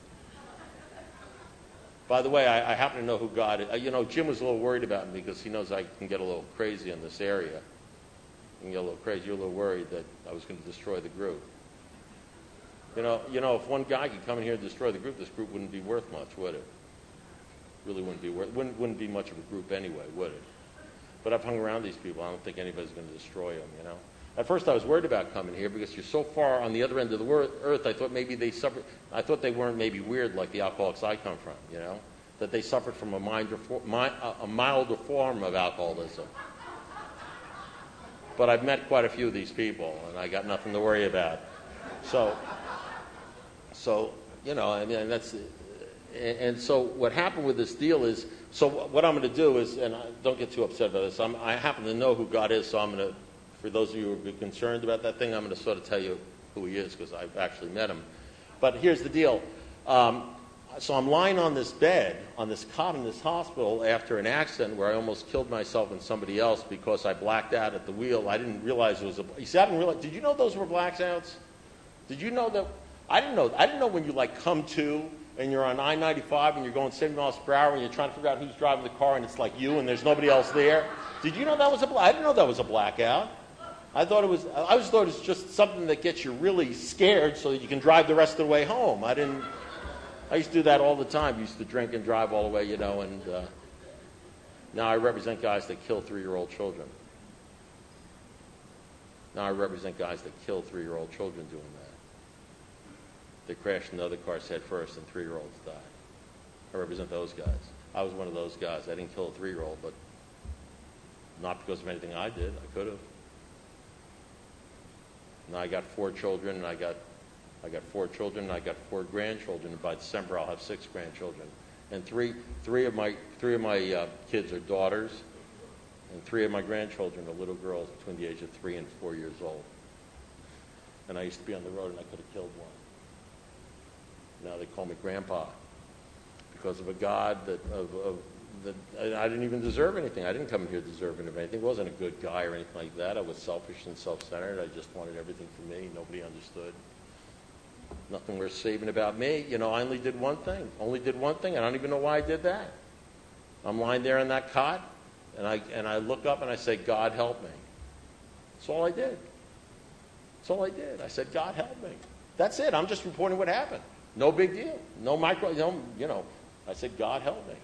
By the way, I, I happen to know who God is. You know, Jim was a little worried about me because he knows I can get a little crazy in this area. You can get a little crazy. You're a little worried that I was going to destroy the group. You know, you know, if one guy could come in here and destroy the group, this group wouldn't be worth much, would it? Really wouldn't be worth. Wouldn't wouldn't be much of a group anyway, would it? But I've hung around these people. I don't think anybody's going to destroy them, you know. At first I was worried about coming here because you're so far on the other end of the wor- earth, I thought maybe they suffered, I thought they weren't maybe weird like the alcoholics I come from, you know, that they suffered from a, milder, for, mi- a milder form of alcoholism. But I've met quite a few of these people, and I got nothing to worry about. So, so you know, I mean, that's, and, and so what happened with this deal is, so what I'm going to do is, and I, don't get too upset about this, I'm, I happen to know who God is, so I'm going to, for those of you who are concerned about that thing, I'm going to sort of tell you who he is because I've actually met him. But here's the deal. Um, so I'm lying on this bed, on this cot in this hospital after an accident where I almost killed myself and somebody else because I blacked out at the wheel. I didn't realize it was a, you see, I didn't realize, did you know those were blackouts? Did you know that, I didn't know, I didn't know when you like come to and you're on I ninety-five and you're going seventy miles per hour and you're trying to figure out who's driving the car and it's like you and there's nobody else there. Did you know that was a, I didn't know that was a blackout. I thought it was, I just thought it was just something that gets you really scared so that you can drive the rest of the way home. I didn't, I used to do that all the time. I used to drink and drive all the way, you know, and uh, now I represent guys that kill three-year-old children. Now I represent guys that kill three-year-old children doing that. They crashed into other cars head first and three-year-olds died. I represent those guys. I was one of those guys. I didn't kill a three-year-old, but not because of anything I did. I could have. Now I got four children, and I got, I got four children, and I got four grandchildren. And by December, I'll have six grandchildren. And three, three of my, three of my uh, kids are daughters, and three of my grandchildren are little girls between the age of three and four years old. And I used to be on the road, and I could have killed one. Now they call me Grandpa because of a God that, of, of, that I didn't even deserve anything. I didn't come here deserving of anything. I wasn't a good guy or anything like that. I was selfish and self-centered. I just wanted everything for me. Nobody understood. Nothing worth saving about me. You know, I only did one thing. Only did one thing. I don't even know why I did that. I'm lying there in that cot, and I, and I look up and I say, God help me. That's all I did. That's all I did. I said, God help me. That's it. I'm just reporting what happened. No big deal. No micro, no, you know. I said, God help me.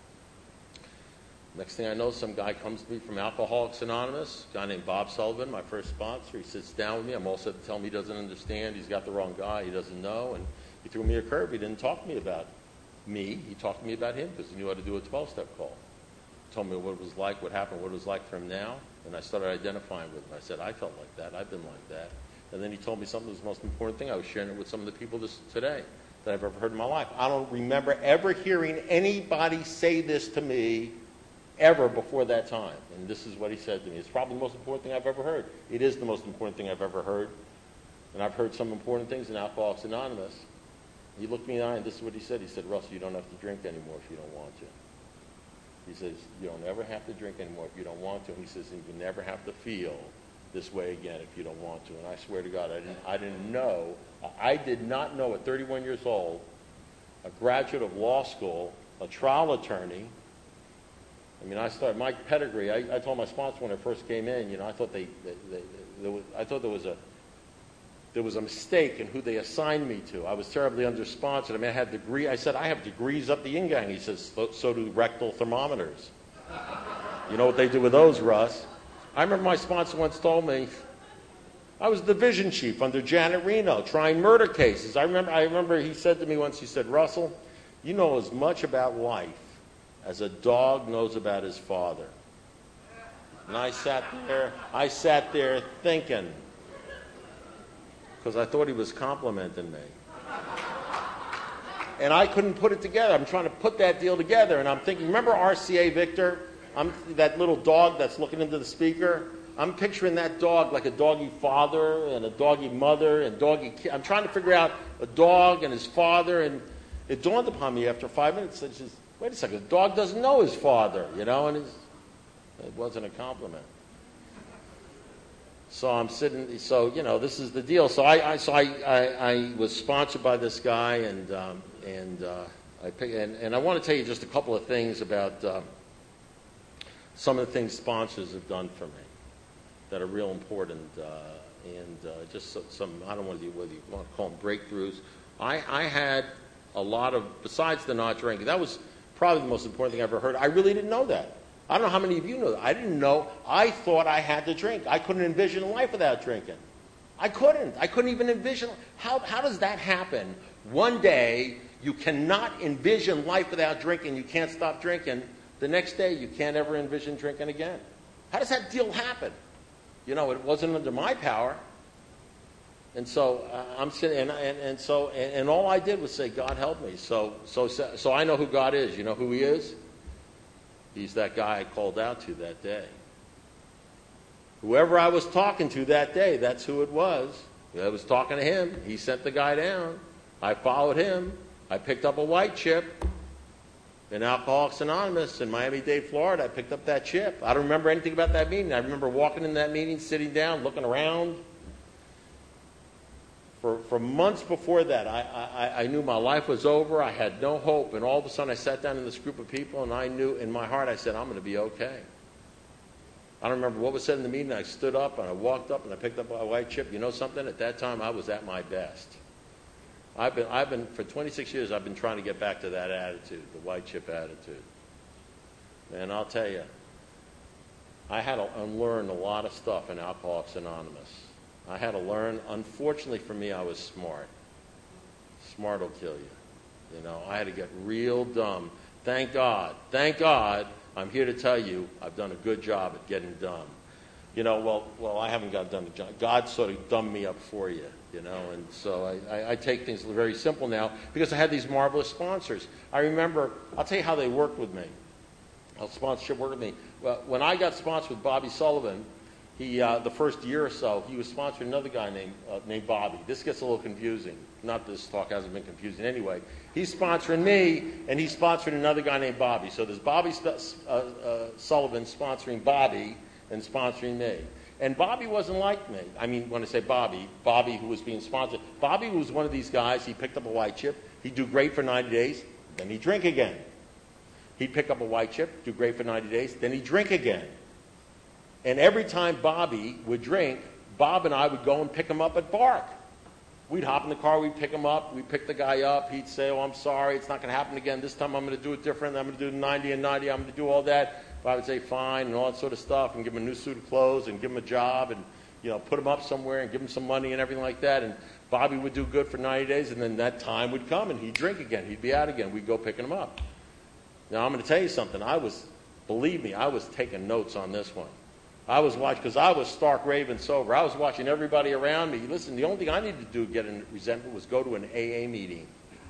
Next thing I know, some guy comes to me from Alcoholics Anonymous, a guy named Bob Sullivan, my first sponsor. He sits down with me. I'm all set to tell him he doesn't understand. He's got the wrong guy. He doesn't know. And he threw me a curve. He didn't talk to me about me. He talked to me about him because he knew how to do a twelve-step call. He told me what it was like, what happened, what it was like for him now. And I started identifying with him. I said, I felt like that. I've been like that. And then he told me something that was the most important thing. I was sharing it with some of the people this, today that I've ever heard in my life. I don't remember ever hearing anybody say this to me ever before that time. And this is what he said to me. It's probably the most important thing I've ever heard. It is the most important thing I've ever heard. And I've heard some important things in Alcoholics Anonymous. He looked me in the eye, and this is what he said. He said, Russell, you don't have to drink anymore if you don't want to. He says, you don't ever have to drink anymore if you don't want to. And he says, and you never have to feel this way again if you don't want to. And I swear to God, I didn't, I didn't know, I did not know at thirty-one years old, a graduate of law school, a trial attorney. I mean, I started my pedigree. I, I told my sponsor when I first came in, you know, I thought they, they, they there was, I thought there was a, there was a mistake in who they assigned me to. I was terribly under-sponsored. I mean, I had degree. I said, I have degrees up the yin-yang. He says, so, so do rectal thermometers. You know what they do with those, Russ? I remember my sponsor once told me, I was division chief under Janet Reno, trying murder cases. I remember, I remember he said to me once, he said, Russell, you know as much about life as a dog knows about his father. And I sat there, I sat there thinking, because I thought he was complimenting me. And I couldn't put it together. I'm trying to put that deal together, and I'm thinking, remember R C A Victor? I'm that little dog that's looking into the speaker? I'm picturing that dog like a doggy father and a doggy mother and doggy kid. I'm trying to figure out a dog and his father, and it dawned upon me after five minutes, it's just, wait a second, the dog doesn't know his father, you know, and it's, it wasn't a compliment. So I'm sitting, so, you know, this is the deal. So I, I so I, I, I was sponsored by this guy, and um, and uh, I pick, and, and I want to tell you just a couple of things about uh, some of the things sponsors have done for me that are real important, uh, and uh, just so, some, I don't want to, whether you want to call them breakthroughs. I, I had a lot of, besides the not drinking, that was probably the most important thing I ever heard. I really didn't know that. I don't know how many of you know that. I didn't know. I thought I had to drink. I couldn't envision a life without drinking. I couldn't. I couldn't even envision. How, how does that happen? One day, you cannot envision life without drinking. You can't stop drinking. The next day, you can't ever envision drinking again. How does that deal happen? You know, it wasn't under my power. And so uh, I'm sitting, and, and, and so, and, and all I did was say, God help me. So, so, so I know who God is. You know who He is? He's that guy I called out to that day. Whoever I was talking to that day, that's who it was. I was talking to him. He sent the guy down. I followed him. I picked up a white chip in Alcoholics Anonymous in Miami-Dade, Florida. I picked up that chip. I don't remember anything about that meeting. I remember walking in that meeting, sitting down, looking around. For, for months before that, I, I, I knew my life was over. I had no hope. And all of a sudden, I sat down in this group of people, and I knew in my heart, I said, I'm going to be okay. I don't remember what was said in the meeting. I stood up, and I walked up, and I picked up a white chip. You know something? At that time, I was at my best. I've been, I've been, for twenty-six years, I've been trying to get back to that attitude, the white chip attitude. And I'll tell you, I had to unlearn a lot of stuff in Alcoholics Anonymous. I had to learn. Unfortunately for me, I was smart. Smart will kill you. You know, I had to get real dumb. Thank God. Thank God. I'm here to tell you I've done a good job at getting dumb. You know, well, well, I haven't got done. God sort of dumbed me up for you, you know, and so I, I, I take things very simple now because I had these marvelous sponsors. I remember, I'll tell you how they worked with me. How sponsorship worked with me. Well, when I got sponsored with Bobby Sullivan, He, uh, the first year or so, he was sponsoring another guy named uh, named Bobby. This gets a little confusing. Not this talk hasn't been confusing anyway. He's sponsoring me, and he's sponsoring another guy named Bobby. So there's Bobby uh, uh, Sullivan sponsoring Bobby and sponsoring me. And Bobby wasn't like me. I mean, when I say Bobby, Bobby who was being sponsored. Bobby was one of these guys. He picked up a white chip. He'd do great for ninety days. Then he'd drink again. He'd pick up a white chip, do great for ninety days. Then he'd drink again. And every time Bobby would drink, Bob and I would go and pick him up at Bark. We'd hop in the car, we'd pick him up, we'd pick the guy up, he'd say, oh, I'm sorry, it's not going to happen again. This time I'm going to do it different, I'm going to do ninety and ninety, I'm going to do all that. Bob would say, fine, and all that sort of stuff, and give him a new suit of clothes, and give him a job, and, you know, put him up somewhere, and give him some money and everything like that. And Bobby would do good for ninety days, and then that time would come, and he'd drink again. He'd be out again. We'd go picking him up. Now, I'm going to tell you something. I was, believe me, I was taking notes on this one. I was watching, because I was stark raving sober. I was watching everybody around me. Listen, the only thing I needed to do to get in resentment was go to an A A meeting.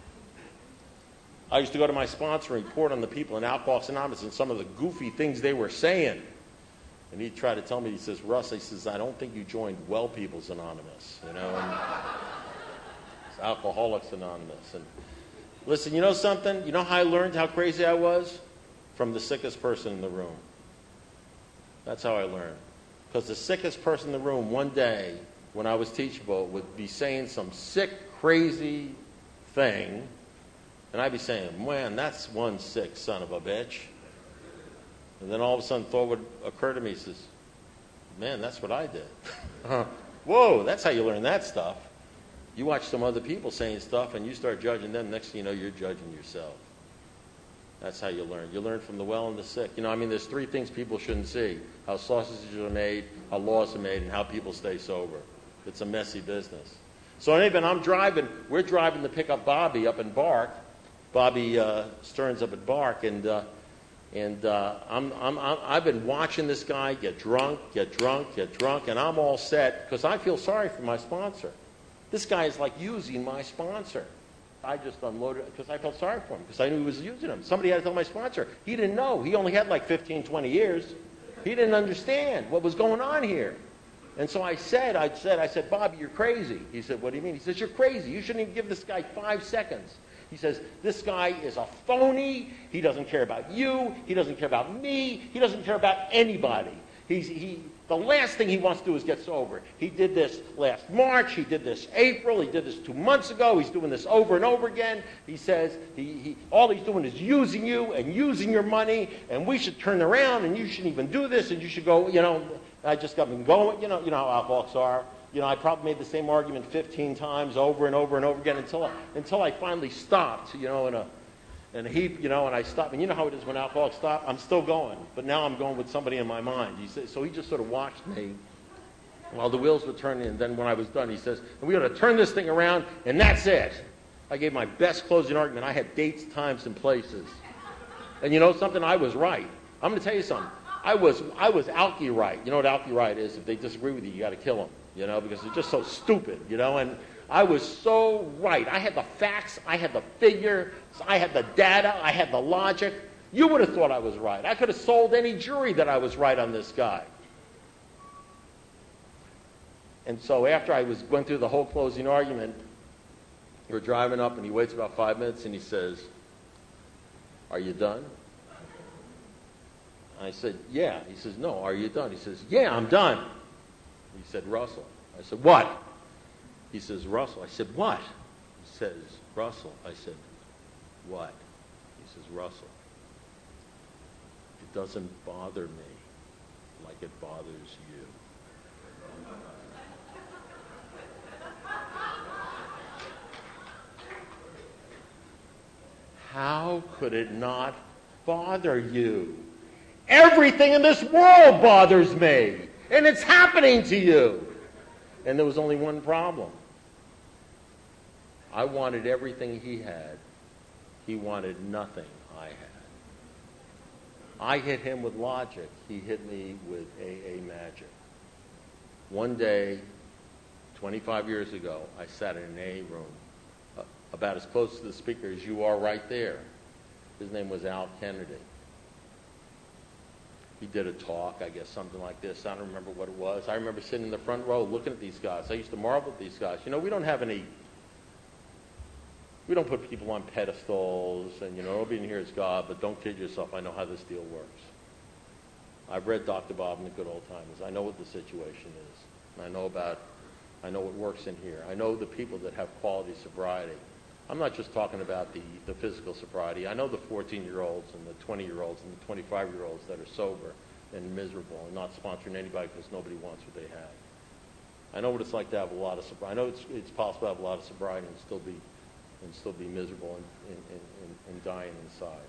I used to go to my sponsor and report on the people in Alcoholics Anonymous and some of the goofy things they were saying. And he'd try to tell me, he says, Russ, he says, I don't think you joined Well People's Anonymous, you know. And it's Alcoholics Anonymous. And listen, you know something? You know how I learned how crazy I was? From the sickest person in the room. That's how I learned. Because the sickest person in the room one day, when I was teachable, would be saying some sick, crazy thing, and I'd be saying, man, that's one sick son of a bitch. And then all of a sudden, thought would occur to me, he says, man, that's what I did. Whoa, that's how you learn that stuff. You watch some other people saying stuff, and you start judging them. Next thing you know, you're judging yourself. That's how you learn. You learn from the well and the sick. You know, I mean, there's three things people shouldn't see. How sausages are made, how laws are made, and how people stay sober. It's a messy business. So anyway, I'm driving. We're driving to pick up Bobby up in Bark. Bobby uh, Stearns up at Bark. And uh, and uh, I'm, I'm, I'm, I've been watching this guy get drunk, get drunk, get drunk, and I'm all set because I feel sorry for my sponsor. This guy is like using my sponsor. I just unloaded because I felt sorry for him because I knew he was using him. Somebody had to tell my sponsor. He didn't know. He only had like fifteen, twenty years. He didn't understand what was going on here. And so I said, I said, I said, Bobby, you're crazy. He said, what do you mean? He says, you're crazy. You shouldn't even give this guy five seconds. He says, this guy is a phony. He doesn't care about you. He doesn't care about me. He doesn't care about anybody. He's, he, the last thing he wants to do is get sober. He did this last March. He did this April. He did this two months ago. He's doing this over and over again. He says he, he, all he's doing is using you and using your money, and we should turn around, and you shouldn't even do this, and you should go, you know, I just got been going. You know, you know how alcoholics are. You know, I probably made the same argument fifteen times over and over and over again until I, until I finally stopped, you know, in a And he, you know, and I stopped. And you know how it is when alcoholics stop? I'm still going, but now I'm going with somebody in my mind. He said, so he just sort of watched me while the wheels were turning. And then when I was done, he says, we got to turn this thing around, and that's it. I gave my best closing argument. I had dates, times, and places. And you know something? I was right. I'm going to tell you something. I was I was alky right. You know what alky right is? If they disagree with you, you got to kill them. You know, because they're just so stupid. You know, and I was so right. I had the facts. I had the figure. I had the data. I had the logic. You would have thought I was right. I could have sold any jury that I was right on this guy. And so after I was went through the whole closing argument, we're driving up, and he waits about five minutes, and he says, "Are you done?" I said, "Yeah." He says, "No, are you done?" He says, "Yeah, I'm done." He said, "Russell." I said, "What?" He says, "Russell." I said, "What?" He says, "Russell." I said, "What?" He says, "Russell, it doesn't bother me like it bothers you." How could it not bother you? Everything in this world bothers me, and it's happening to you. And there was only one problem. I wanted everything he had. He wanted nothing I had. I hit him with logic. He hit me with A A magic. One day, twenty-five years ago, I sat in an A A room, uh, about as close to the speaker as you are right there. His name was Al Kennedy. He did a talk, I guess, something like this. I don't remember what it was. I remember sitting in the front row looking at these guys. I used to marvel at these guys. You know, we don't have any, we don't put people on pedestals and, you know, nobody in here is God, but don't kid yourself. I know how this deal works. I've read Doctor Bob and the Good Old Timers. I know what the situation is. I know about, I know what works in here. I know the people that have quality sobriety. I'm not just talking about the, the physical sobriety. I know the fourteen-year-olds and the twenty-year-olds and the twenty-five-year-olds that are sober and miserable and not sponsoring anybody because nobody wants what they have. I know what it's like to have a lot of sobriety. I know it's, it's possible to have a lot of sobriety and still be, and still be miserable and, and, and, and dying inside.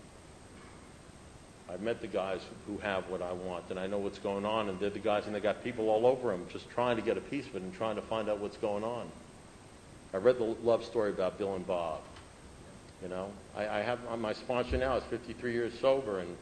I've met the guys who have what I want, and I know what's going on, and they're the guys, and they got people all over them just trying to get a piece of it and trying to find out what's going on. I read the love story about Bill and Bob. You know, I, I have my sponsor now is fifty-three years sober, and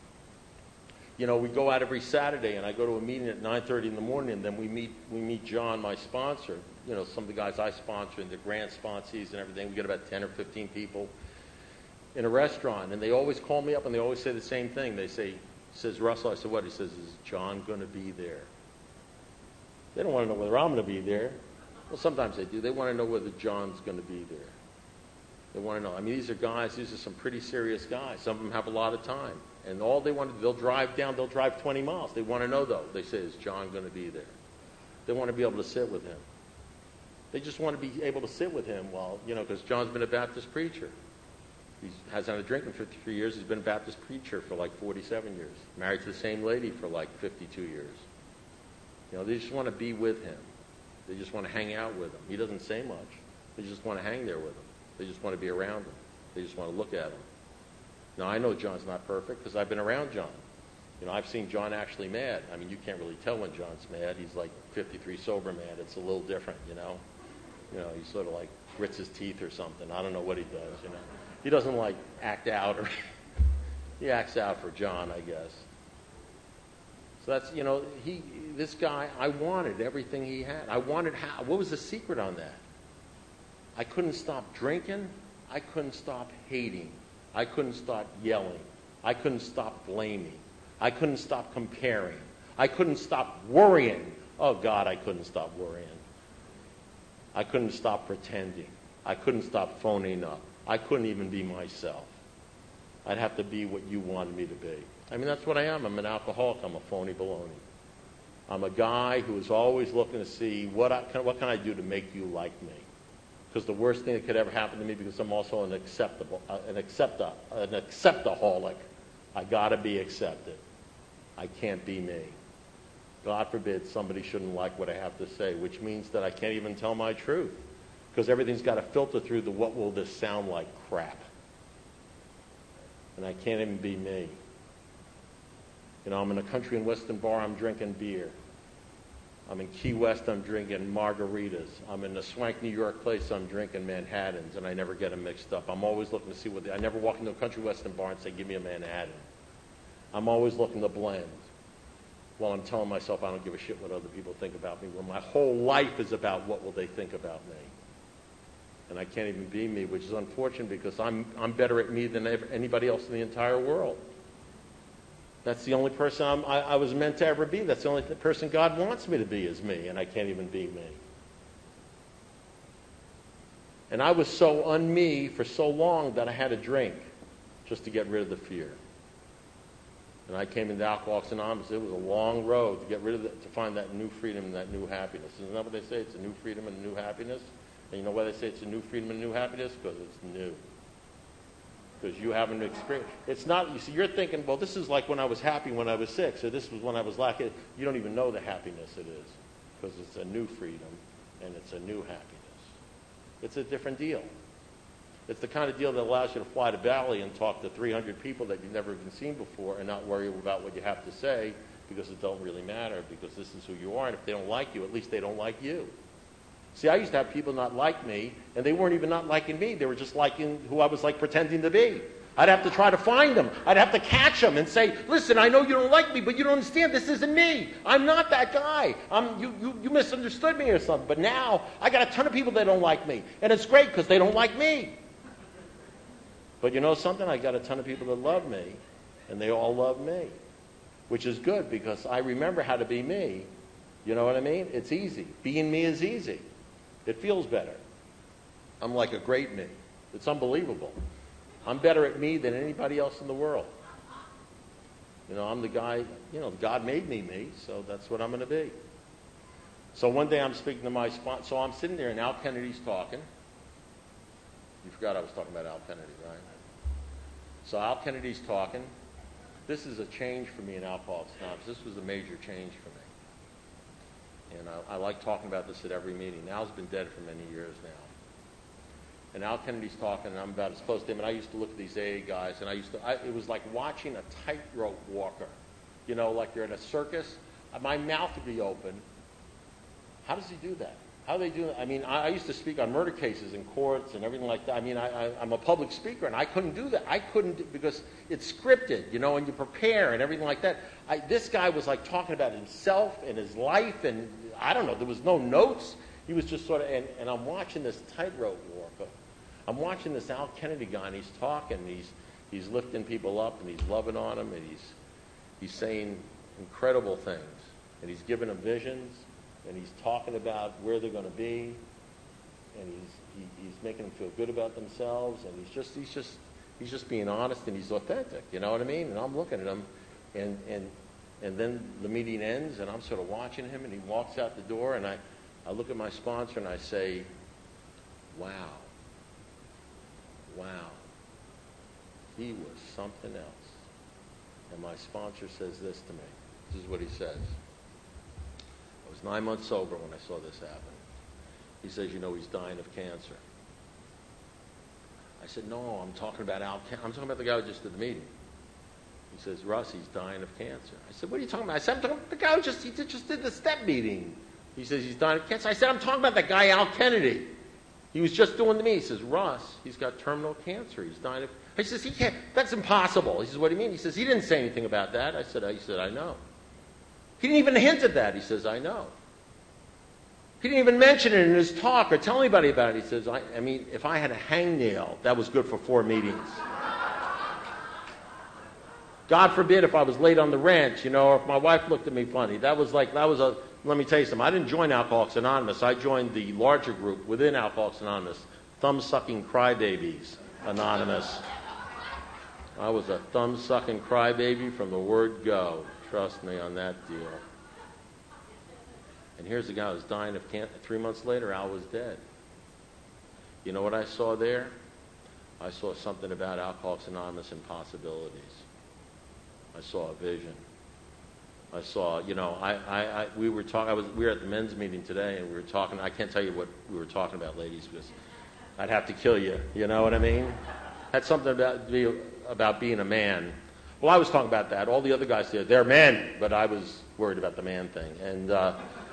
you know we go out every Saturday, and I go to a meeting at nine thirty in the morning, and then we meet we meet John, my sponsor. You know, some of the guys I sponsor and the grant sponsees and everything. We get about ten or fifteen people in a restaurant, and they always call me up, and they always say the same thing. They say, "Says Russell," I said, "What?" He says, "Is John going to be there?" They don't want to know whether I'm going to be there. Well, sometimes they do. They want to know whether John's going to be there. They want to know. I mean, these are guys, these are some pretty serious guys. Some of them have a lot of time. And all they want to do, they'll drive down, they'll drive twenty miles. They want to know, though. They say, is John going to be there? They want to be able to sit with him. They just want to be able to sit with him while, you know, because John's been a Baptist preacher. He hasn't had a drink in fifty-three years. He's been a Baptist preacher for like forty-seven years. Married to the same lady for like fifty-two years. You know, they just want to be with him. They just want to hang out with him. He doesn't say much. They just want to hang there with him. They just want to be around him. They just want to look at him. Now, I know John's not perfect because I've been around John. You know, I've seen John actually mad. I mean, you can't really tell when John's mad. He's like fifty-three sober mad. It's a little different, you know. You know, he sort of like grits his teeth or something. I don't know what he does, you know. He doesn't like act out, or he acts out for John, I guess. So that's, you know, he, this guy, I wanted everything he had. I wanted, how, what was the secret on that? I couldn't stop drinking. I couldn't stop hating. I couldn't stop yelling. I couldn't stop blaming. I couldn't stop comparing. I couldn't stop worrying. Oh, God, I couldn't stop worrying. I couldn't stop pretending. I couldn't stop phoning up. I couldn't even be myself. I'd have to be what you wanted me to be. I mean, that's what I am. I'm an alcoholic. I'm a phony baloney. I'm a guy who is always looking to see what I can, what can I do to make you like me. Because the worst thing that could ever happen to me, because I'm also an acceptable, uh, an accepta, an acceptaholic, I got to be accepted. I can't be me. God forbid somebody shouldn't like what I have to say, which means that I can't even tell my truth, because everything's got to filter through the what will this sound like crap. And I can't even be me. You know, I'm in a country and western bar, I'm drinking beer. I'm in Key West, I'm drinking margaritas. I'm in a swank New York place, I'm drinking Manhattans, and I never get them mixed up. I'm always looking to see what they, I never walk into a country western bar and say, give me a Manhattan. I'm always looking to blend. While I'm telling myself I don't give a shit what other people think about me, when my whole life is about what will they think about me. And I can't even be me, which is unfortunate because I'm, I'm better at me than ever, anybody else in the entire world. That's the only person I'm, I, I was meant to ever be. That's the only person God wants me to be is me, and I can't even be me. And I was so un-me for so long that I had to drink just to get rid of the fear. And I came into Alcoholics Anonymous. It was a long road to get rid of it, to find that new freedom and that new happiness. Isn't that what they say? It's a new freedom and a new happiness. And you know why they say it's a new freedom and a new happiness? Because it's new. Because you haven't experienced. It's not. You see, you're thinking, well, this is like when I was happy when I was sick. So this was when I was lacking. You don't even know the happiness it is, because it's a new freedom and it's a new happiness. It's a different deal. It's the kind of deal that allows you to fly to Bali and talk to three hundred people that you've never even seen before and not worry about what you have to say, because it don't really matter, because this is who you are, and if they don't like you, at least they don't like you. See, I used to have people not like me, and they weren't even not liking me. They were just liking who I was like pretending to be. I'd have to try to find them. I'd have to catch them and say, listen, I know you don't like me, but you don't understand. This isn't me. I'm not that guy. I'm, you, you, you misunderstood me or something. But now I got a ton of people that don't like me, and it's great because they don't like me. But you know something? I got a ton of people that love me, and they all love me, which is good because I remember how to be me. You know what I mean? It's easy. Being me is easy. It feels better. I'm like a great me. It's unbelievable. I'm better at me than anybody else in the world. You know, I'm the guy, you know, God made me me, so that's what I'm going to be. So one day I'm speaking to my sponsor. So I'm sitting there and Al Kennedy's talking. You forgot I was talking about Al Kennedy, right? So Al Kennedy's talking. This is a change for me in Alcoholics Anonymous. This was a major change for me. And I, I like talking about this at every meeting. Al's been dead for many years now. And Al Kennedy's talking, and I'm about as close to him. And I used to look at these A A guys, and I used to, I, it was like watching a tightrope walker. You know, like you're in a circus. My mouth would be open. How does he do that? How do they do that? I mean, I, I used to speak on murder cases in courts and everything like that. I mean, I, I, I'm a public speaker, and I couldn't do that. I couldn't, do, because it's scripted, you know, and you prepare and everything like that. I, this guy was like talking about himself and his life, and I don't know, there was no notes. He was just sort of, and, and I'm watching this tightrope walker. I'm watching this Al Kennedy guy, and he's talking, and he's, he's lifting people up, and he's loving on them, and he's, he's saying incredible things, and he's giving them visions. And he's talking about where they're going to be, and he's he, he's making them feel good about themselves, and he's just he's just he's just being honest, and he's authentic. You know what I mean? And I'm looking at him, and and and then the meeting ends, and I'm sort of watching him, and he walks out the door, and I I look at my sponsor and I say, wow, wow, he was something else. And my sponsor says this to me. This is what he says. I was nine months sober when I saw this happen. He says, you know, he's dying of cancer. I said, no, I'm talking about Al. I'm talking about the guy who just did the meeting. He says, Russ, he's dying of cancer. I said, what are you talking about? I said, I'm talking about the guy who just, he did, just did the step meeting. He says, he's dying of cancer. I said, I'm talking about that guy, Al Kennedy. He was just doing the meeting. He says, Russ, he's got terminal cancer. He's dying of... He says, he can't, that's impossible. He says, what do you mean? He says, he didn't say anything about that. I said, I, he said, I know. He didn't even hint at that. He says, I know. He didn't even mention it in his talk or tell anybody about it. He says, I, I mean, if I had a hangnail, that was good for four meetings. God forbid if I was late on the ranch, you know, or if my wife looked at me funny. That was like, that was a, let me tell you something. I didn't join Alcoholics Anonymous. I joined the larger group within Alcoholics Anonymous, Thumb-Sucking Crybabies Anonymous. I was a thumb-sucking crybaby from the word go. Trust me on that deal. And here's the guy who was dying of cancer. Three months later, Al was dead. You know what I saw there? I saw something about Alcoholics Anonymous and possibilities. I saw a vision. I saw, you know, I, I, I we were talking. I was we were at the men's meeting today, and we were talking. I can't tell you what we were talking about, ladies, because I'd have to kill you. You know what I mean? Had something about be, about being a man. Well, I was talking about that. All the other guys there, they're men, but I was worried about the man thing. And uh,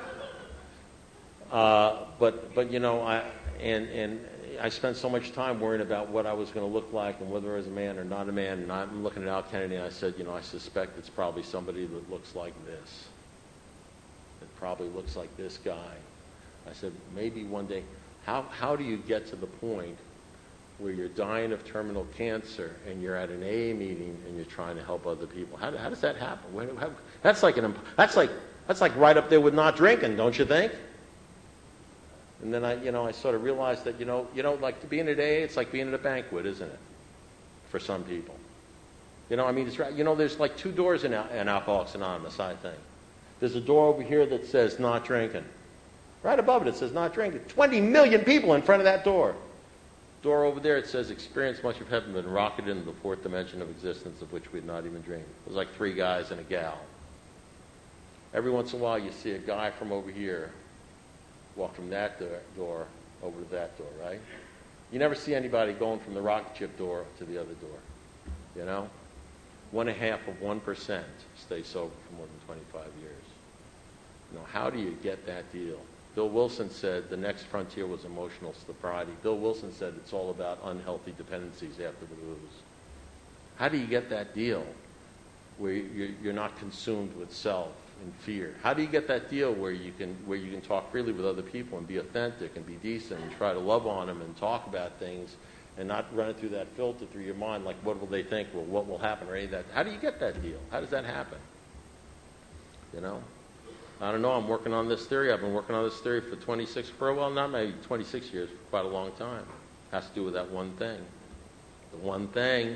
uh, but but you know, I and and I spent so much time worrying about what I was going to look like and whether I was a man or not a man. And I'm looking at Al Kennedy, and I said, you know, I suspect it's probably somebody that looks like this. It probably looks like this guy. I said, maybe one day. How how do you get to the point where you're dying of terminal cancer and you're at an A A meeting and you're trying to help other people? How, how does that happen? How, that's like an that's like that's like right up there with not drinking, don't you think? And then I, you know, I sort of realized that, you know, you know, like being at A A, it's like being at a banquet, isn't it? For some people, you know, I mean, it's right. You know, there's like two doors in, in Alcoholics Anonymous, I think. There's a door over here that says not drinking. Right above it, it says not drinking. Twenty million people in front of that door. Door over there, it says, experience much of heaven, been rocketed into the fourth dimension of existence of which we had not even dreamed. It was like three guys and a gal. Every once in a while, you see a guy from over here walk from that door, door over to that door, right? You never see anybody going from the rocket ship door to the other door, you know? One and a half of one percent stay sober for more than twenty-five years. You know, how do you get that deal? Bill Wilson said the next frontier was emotional sobriety. Bill Wilson said it's all about unhealthy dependencies after the booze. How do you get that deal where you're not consumed with self and fear? How do you get that deal where you can where you can talk freely with other people and be authentic and be decent and try to love on them and talk about things and not run it through that filter through your mind like what will they think, well, what will happen or any of that? How do you get that deal? How does that happen? You know? I don't know. I'm working on this theory. I've been working on this theory for twenty-six, for, well, not maybe twenty-six years, for quite a long time. It has to do with that one thing. The one thing.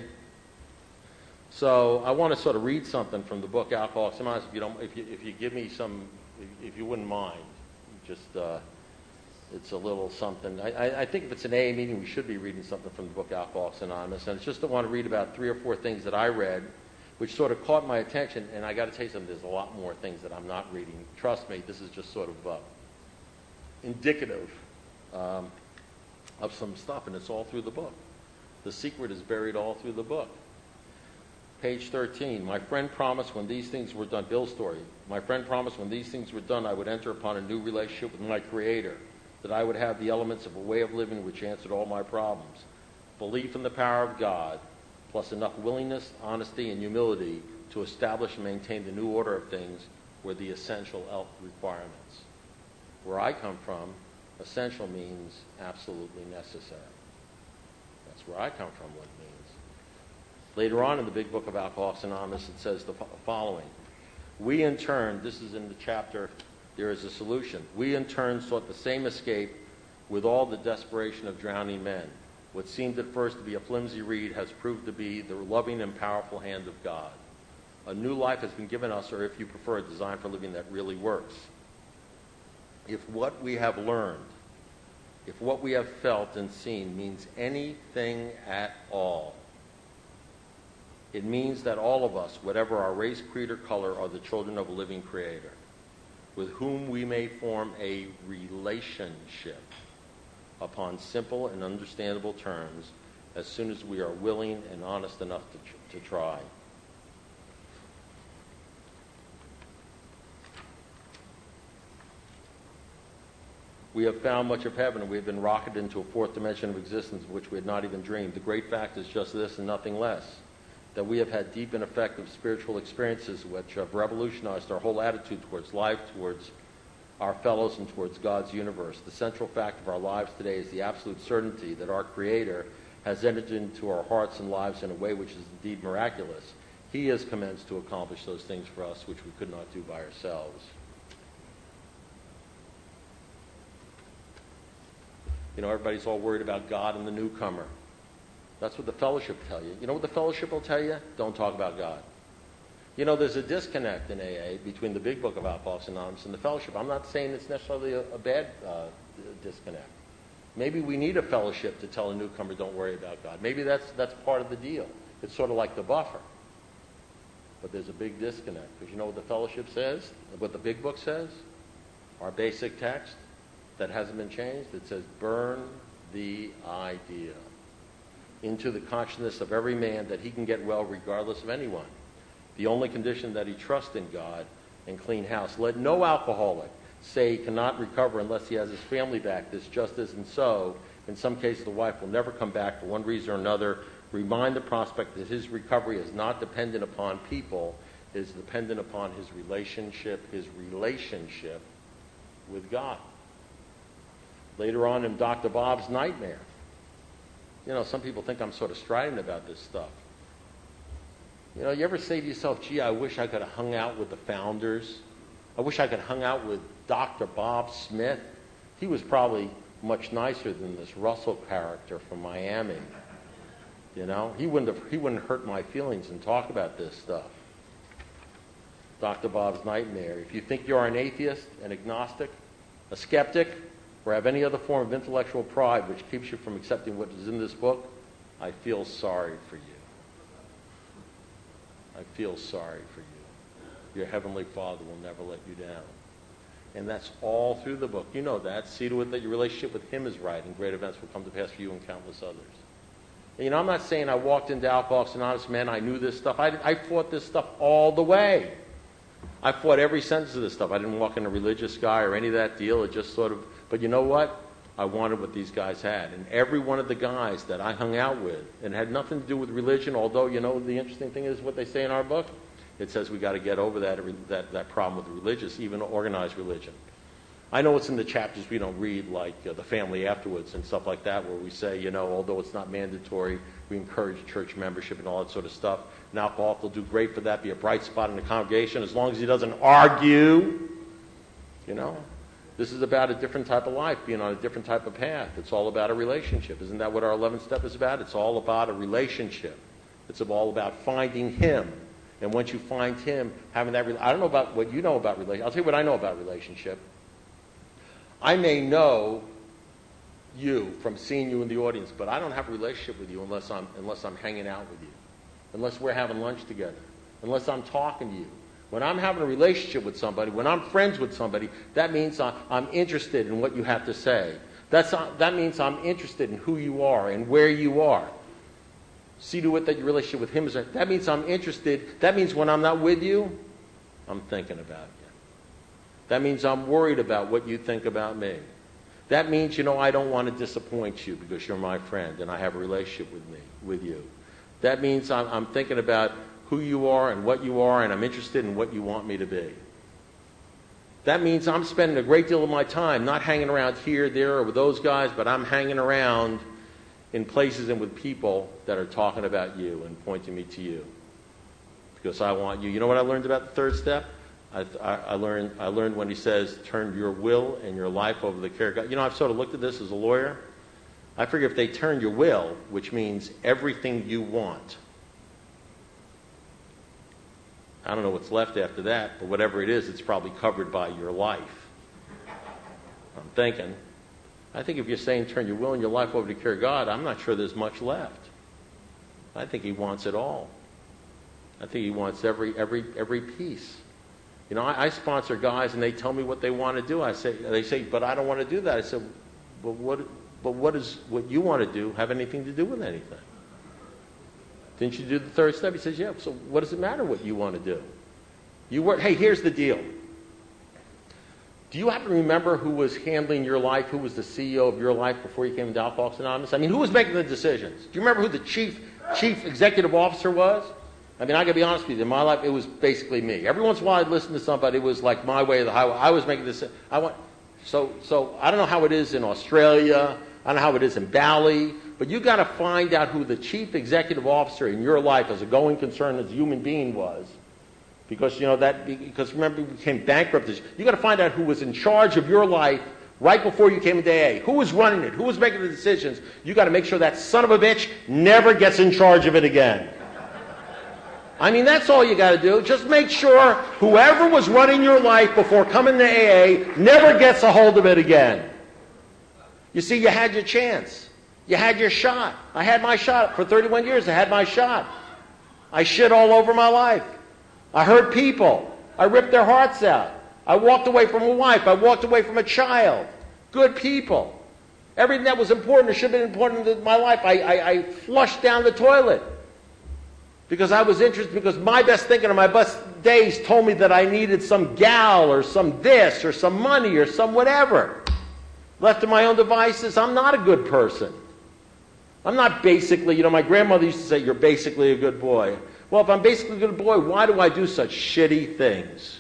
So I want to sort of read something from the book Alcoholics Anonymous. If you don't, if you if you give me some, if, if you wouldn't mind, just uh, it's a little something. I, I, I think if it's an A A meeting, we should be reading something from the book Alcoholics Anonymous, and it's just I want to read about three or four things that I read, which sort of caught my attention. And I got to tell you something, there's a lot more things that I'm not reading. Trust me, this is just sort of uh, indicative um, of some stuff, and it's all through the book. The secret is buried all through the book. Page thirteen, my friend promised when these things were done, Bill's story, my friend promised when these things were done, I would enter upon a new relationship with my Creator, that I would have the elements of a way of living which answered all my problems. Belief in the power of God, plus enough willingness, honesty, and humility to establish and maintain the new order of things were the essential requirements. Where I come from, essential means absolutely necessary. That's where I come from, what it means. Later on in the big book of Alcoholics Anonymous, it says the following. We in turn, this is in the chapter, There is a Solution. We in turn sought the same escape with all the desperation of drowning men. What seemed at first to be a flimsy reed has proved to be the loving and powerful hand of God. A new life has been given us, or if you prefer, a design for living that really works. If what we have learned, if what we have felt and seen means anything at all, it means that all of us, whatever our race, creed, or color, are the children of a living Creator, with whom we may form a relationship upon simple and understandable terms as soon as we are willing and honest enough to, tr- to try. We have found much of heaven, and we have been rocketed into a fourth dimension of existence of which we had not even dreamed. The great fact is just this and nothing less, that we have had deep and effective spiritual experiences which have revolutionized our whole attitude towards life, towards our fellows, and towards God's universe. The central fact of our lives today is the absolute certainty that our Creator has entered into our hearts and lives in a way which is indeed miraculous. He has commenced to accomplish those things for us which we could not do by ourselves. You know, everybody's all worried about God and the newcomer. That's what the fellowship will tell you. You know what the fellowship will tell you? Don't talk about God. You know, there's a disconnect in A A between the big book of Alcoholics Anonymous and the fellowship. I'm not saying it's necessarily a, a bad uh, disconnect. Maybe we need a fellowship to tell a newcomer, don't worry about God. Maybe that's, that's part of the deal. It's sort of like the buffer. But there's a big disconnect. Because you know what the fellowship says? What the big book says? Our basic text that hasn't been changed. It says, burn the idea into the consciousness of every man that he can get well regardless of anyone. The only condition that he trusts in God and clean house. Let no alcoholic say he cannot recover unless he has his family back. This just isn't so. In some cases, the wife will never come back for one reason or another. Remind the prospect that his recovery is not dependent upon people. It is dependent upon his relationship, his relationship with God. Later on in Doctor Bob's Nightmare, you know, some people think I'm sort of strident about this stuff. You know, you ever say to yourself, gee, I wish I could have hung out with the founders. I wish I could have hung out with Doctor Bob Smith. He was probably much nicer than this Russell character from Miami. You know, he wouldn't have, he wouldn't hurt my feelings and talk about this stuff. Doctor Bob's Nightmare. If you think you are an atheist, an agnostic, a skeptic, or have any other form of intellectual pride which keeps you from accepting what is in this book, I feel sorry for you. I feel sorry for you. Your Heavenly Father will never let you down. And that's all through the book. You know that. See to it that your relationship with Him is right, and great events will come to pass for you and countless others. And, you know, I'm not saying I walked into Alcoholics Anonymous, man, I knew this stuff. I, I fought this stuff all the way. I fought every sentence of this stuff. I didn't walk in a religious guy or any of that deal. It just sort of, but you know what? I wanted what these guys had. And every one of the guys that I hung out with, and it had nothing to do with religion, although, you know, the interesting thing is what they say in our book. It says we got to get over that, that that problem with religious, even organized religion. I know it's in the chapters we don't read, like uh, the family afterwards and stuff like that, where we say, you know, although it's not mandatory, we encourage church membership and all that sort of stuff. An alcoholic will do great for that, be a bright spot in the congregation, as long as he doesn't argue, you know. This is about a different type of life, being on a different type of path. It's all about a relationship. Isn't that what our eleventh step is about? It's all about a relationship. It's all about finding Him. And once you find Him, having that, I don't know about what you know about relationship. I'll tell you what I know about relationship. I may know you from seeing you in the audience, but I don't have a relationship with you unless I'm unless I'm hanging out with you, unless we're having lunch together, unless I'm talking to you. When I'm having a relationship with somebody, when I'm friends with somebody, that means I'm interested in what you have to say. That's that means I'm interested in who you are and where you are. See to it that your relationship with Him is right. That means I'm interested. That means when I'm not with you, I'm thinking about you. That means I'm worried about what you think about me. That means, you know, I don't want to disappoint you because you're my friend and I have a relationship with me, with you. That means I'm, I'm thinking about who you are and what you are, and I'm interested in what you want me to be. That means I'm spending a great deal of my time not hanging around here, there, or with those guys, but I'm hanging around in places and with people that are talking about you and pointing me to you. Because I want you. You know what I learned about the third step? I, I, I learned I learned when he says, turn your will and your life over to the care of God. You know, I've sort of looked at this as a lawyer. I figure if they turn your will, which means everything you want, I don't know what's left after that, but whatever it is, it's probably covered by your life. I'm thinking. I think if you're saying turn your will and your life over to care of God, I'm not sure there's much left. I think He wants it all. I think He wants every every every piece. You know, I, I sponsor guys and they tell me what they want to do. I say, they say, but I don't want to do that. I said, but what? But what does what you want to do have anything to do with anything? Didn't you do the third step? He says, yeah. So what does it matter what you want to do? You work. Hey, here's the deal. Do you happen to remember who was handling your life? Who was the C E O of your life before you came into Alcoholics Anonymous? I mean, who was making the decisions? Do you remember who the chief chief executive officer was? I mean, I got to be honest with you. In my life, it was basically me. Every once in a while, I'd listen to somebody. It was like my way of the highway. I was making this. I want. So, so I don't know how it is in Australia. I don't know how it is in Bali. But you got to find out who the chief executive officer in your life, as a going concern, as a human being, was. Because, you know, that, because remember, we became bankrupt. You got to find out who was in charge of your life right before you came into A A. Who was running it? Who was making the decisions? You got to make sure that son of a bitch never gets in charge of it again. I mean, that's all you got to do. Just make sure whoever was running your life before coming to A A never gets a hold of it again. You see, you had your chance. You had your shot. I had my shot. For thirty-one years, I had my shot. I shit all over my life. I hurt people. I ripped their hearts out. I walked away from a wife. I walked away from a child. Good people. Everything that was important or should have been important in my life, I, I, I flushed down the toilet. Because I was interested, because my best thinking or my best days told me that I needed some gal or some this or some money or some whatever. Left to my own devices, I'm not a good person. I'm not basically, you know, my grandmother used to say, you're basically a good boy. Well, if I'm basically a good boy, why do I do such shitty things?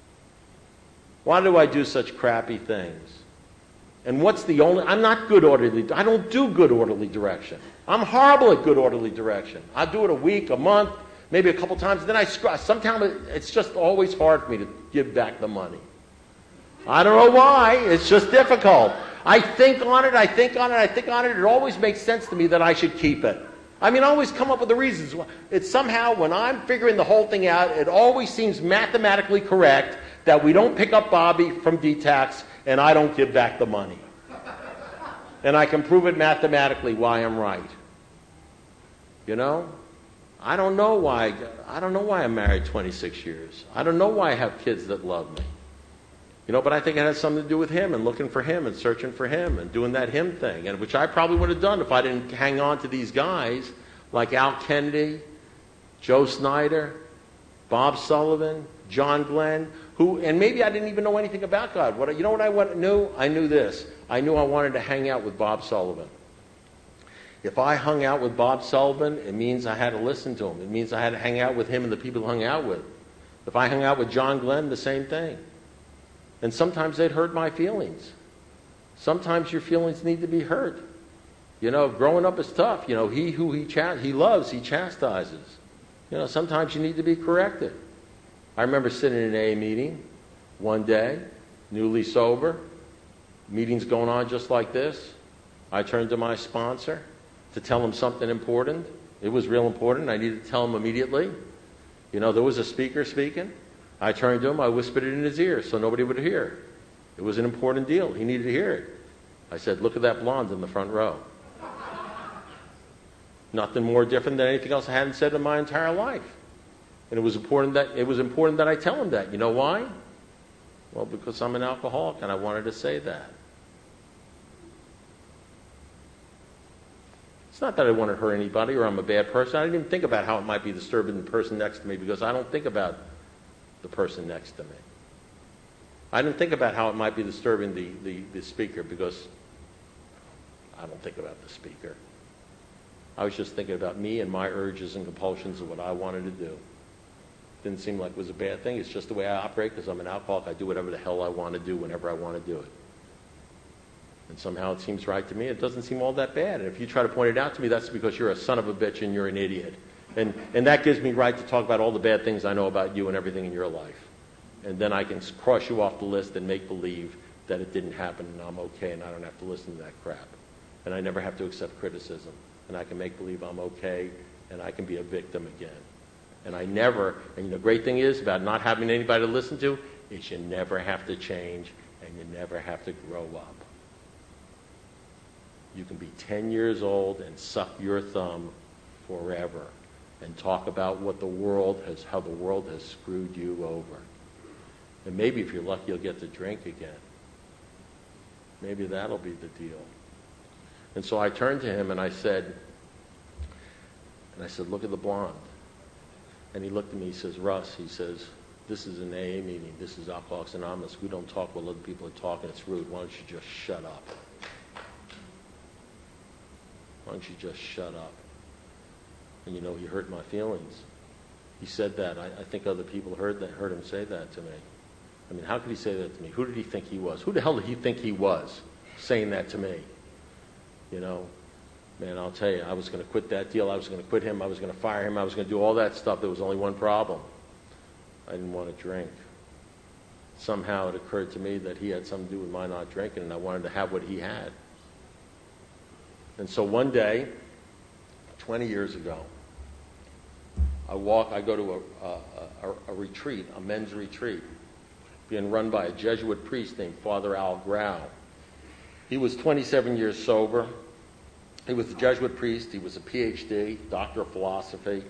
Why do I do such crappy things? And what's the only, I'm not good orderly, I don't do good orderly direction. I'm horrible at good orderly direction. I do it a week, a month, maybe a couple times, and then I screw. Sometimes it's just always hard for me to give back the money. I don't know why, it's just difficult. I think on it, I think on it, I think on it, it always makes sense to me that I should keep it. I mean, I always come up with the reasons. It's somehow, when I'm figuring the whole thing out, it always seems mathematically correct that we don't pick up Bobby from D TAX and I don't give back the money. And I can prove it mathematically why I'm right. You know? I don't know why, I don't know why I'm married twenty-six years. I don't know why I have kids that love me. You know, but I think it has something to do with him and looking for him and searching for him and doing that him thing, and which I probably would have done if I didn't hang on to these guys like Al Kennedy, Joe Snyder, Bob Sullivan, John Glenn, who, and maybe I didn't even know anything about God. What, you know what I knew? I knew this. I knew I wanted to hang out with Bob Sullivan. If I hung out with Bob Sullivan, it means I had to listen to him. It means I had to hang out with him and the people he hung out with. If I hung out with John Glenn, the same thing. And sometimes they'd hurt my feelings. Sometimes your feelings need to be hurt. You know, growing up is tough. You know, he who he, ch- he loves, he chastises. You know, sometimes you need to be corrected. I remember sitting in an A A meeting one day, newly sober, meetings going on just like this. I turned to my sponsor to tell him something important. It was real important. I needed to tell him immediately. You know, there was a speaker speaking. I turned to him, I whispered it in his ear so nobody would hear. It was an important deal. He needed to hear it. I said, look at that blonde in the front row. Nothing more different than anything else I hadn't said in my entire life. And it was important that it was important that I tell him that. You know why? Well, because I'm an alcoholic and I wanted to say that. It's not that I want to hurt anybody or I'm a bad person. I didn't even think about how it might be disturbing the person next to me because I don't think about the person next to me. I didn't think about how it might be disturbing the, the, the speaker because I don't think about the speaker. I was just thinking about me and my urges and compulsions of what I wanted to do. Didn't seem like it was a bad thing. It's just the way I operate because I'm an alcoholic. I do whatever the hell I want to do whenever I want to do it. And somehow it seems right to me. It doesn't seem all that bad. And if you try to point it out to me, that's because you're a son of a bitch and you're an idiot. And, and that gives me right to talk about all the bad things I know about you and everything in your life. And then I can cross you off the list and make believe that it didn't happen and I'm okay and I don't have to listen to that crap. And I never have to accept criticism. And I can make believe I'm okay and I can be a victim again. And I never, and you know, the great thing is about not having anybody to listen to is you never have to change and you never have to grow up. You can be ten years old and suck your thumb forever and talk about what the world has, how the world has screwed you over. And maybe if you're lucky, you'll get to drink again. Maybe that'll be the deal. And so I turned to him and I said, and I said, look at the blonde. And he looked at me, he says, Russ, he says, this is an A A meeting. This is Alcoholics Anonymous. We don't talk while other people are talking. It's rude. Why don't you just shut up? Why don't you just shut up? And you know, he hurt my feelings. He said that. I, I think other people heard that, heard him say that to me. I mean, how could he say that to me? Who did he think he was? Who the hell did he think he was saying that to me? You know, man, I'll tell you, I was going to quit that deal. I was going to quit him. I was going to fire him. I was going to do all that stuff. There was only one problem. I didn't want to drink. Somehow it occurred to me that he had something to do with my not drinking, and I wanted to have what he had. And so one day, twenty years ago, I walk, I go to a, a, a, a retreat, a men's retreat, being run by a Jesuit priest named Father Al Grau. He was twenty-seven years sober. He was a Jesuit priest. He was a P H D, doctor of philosophy.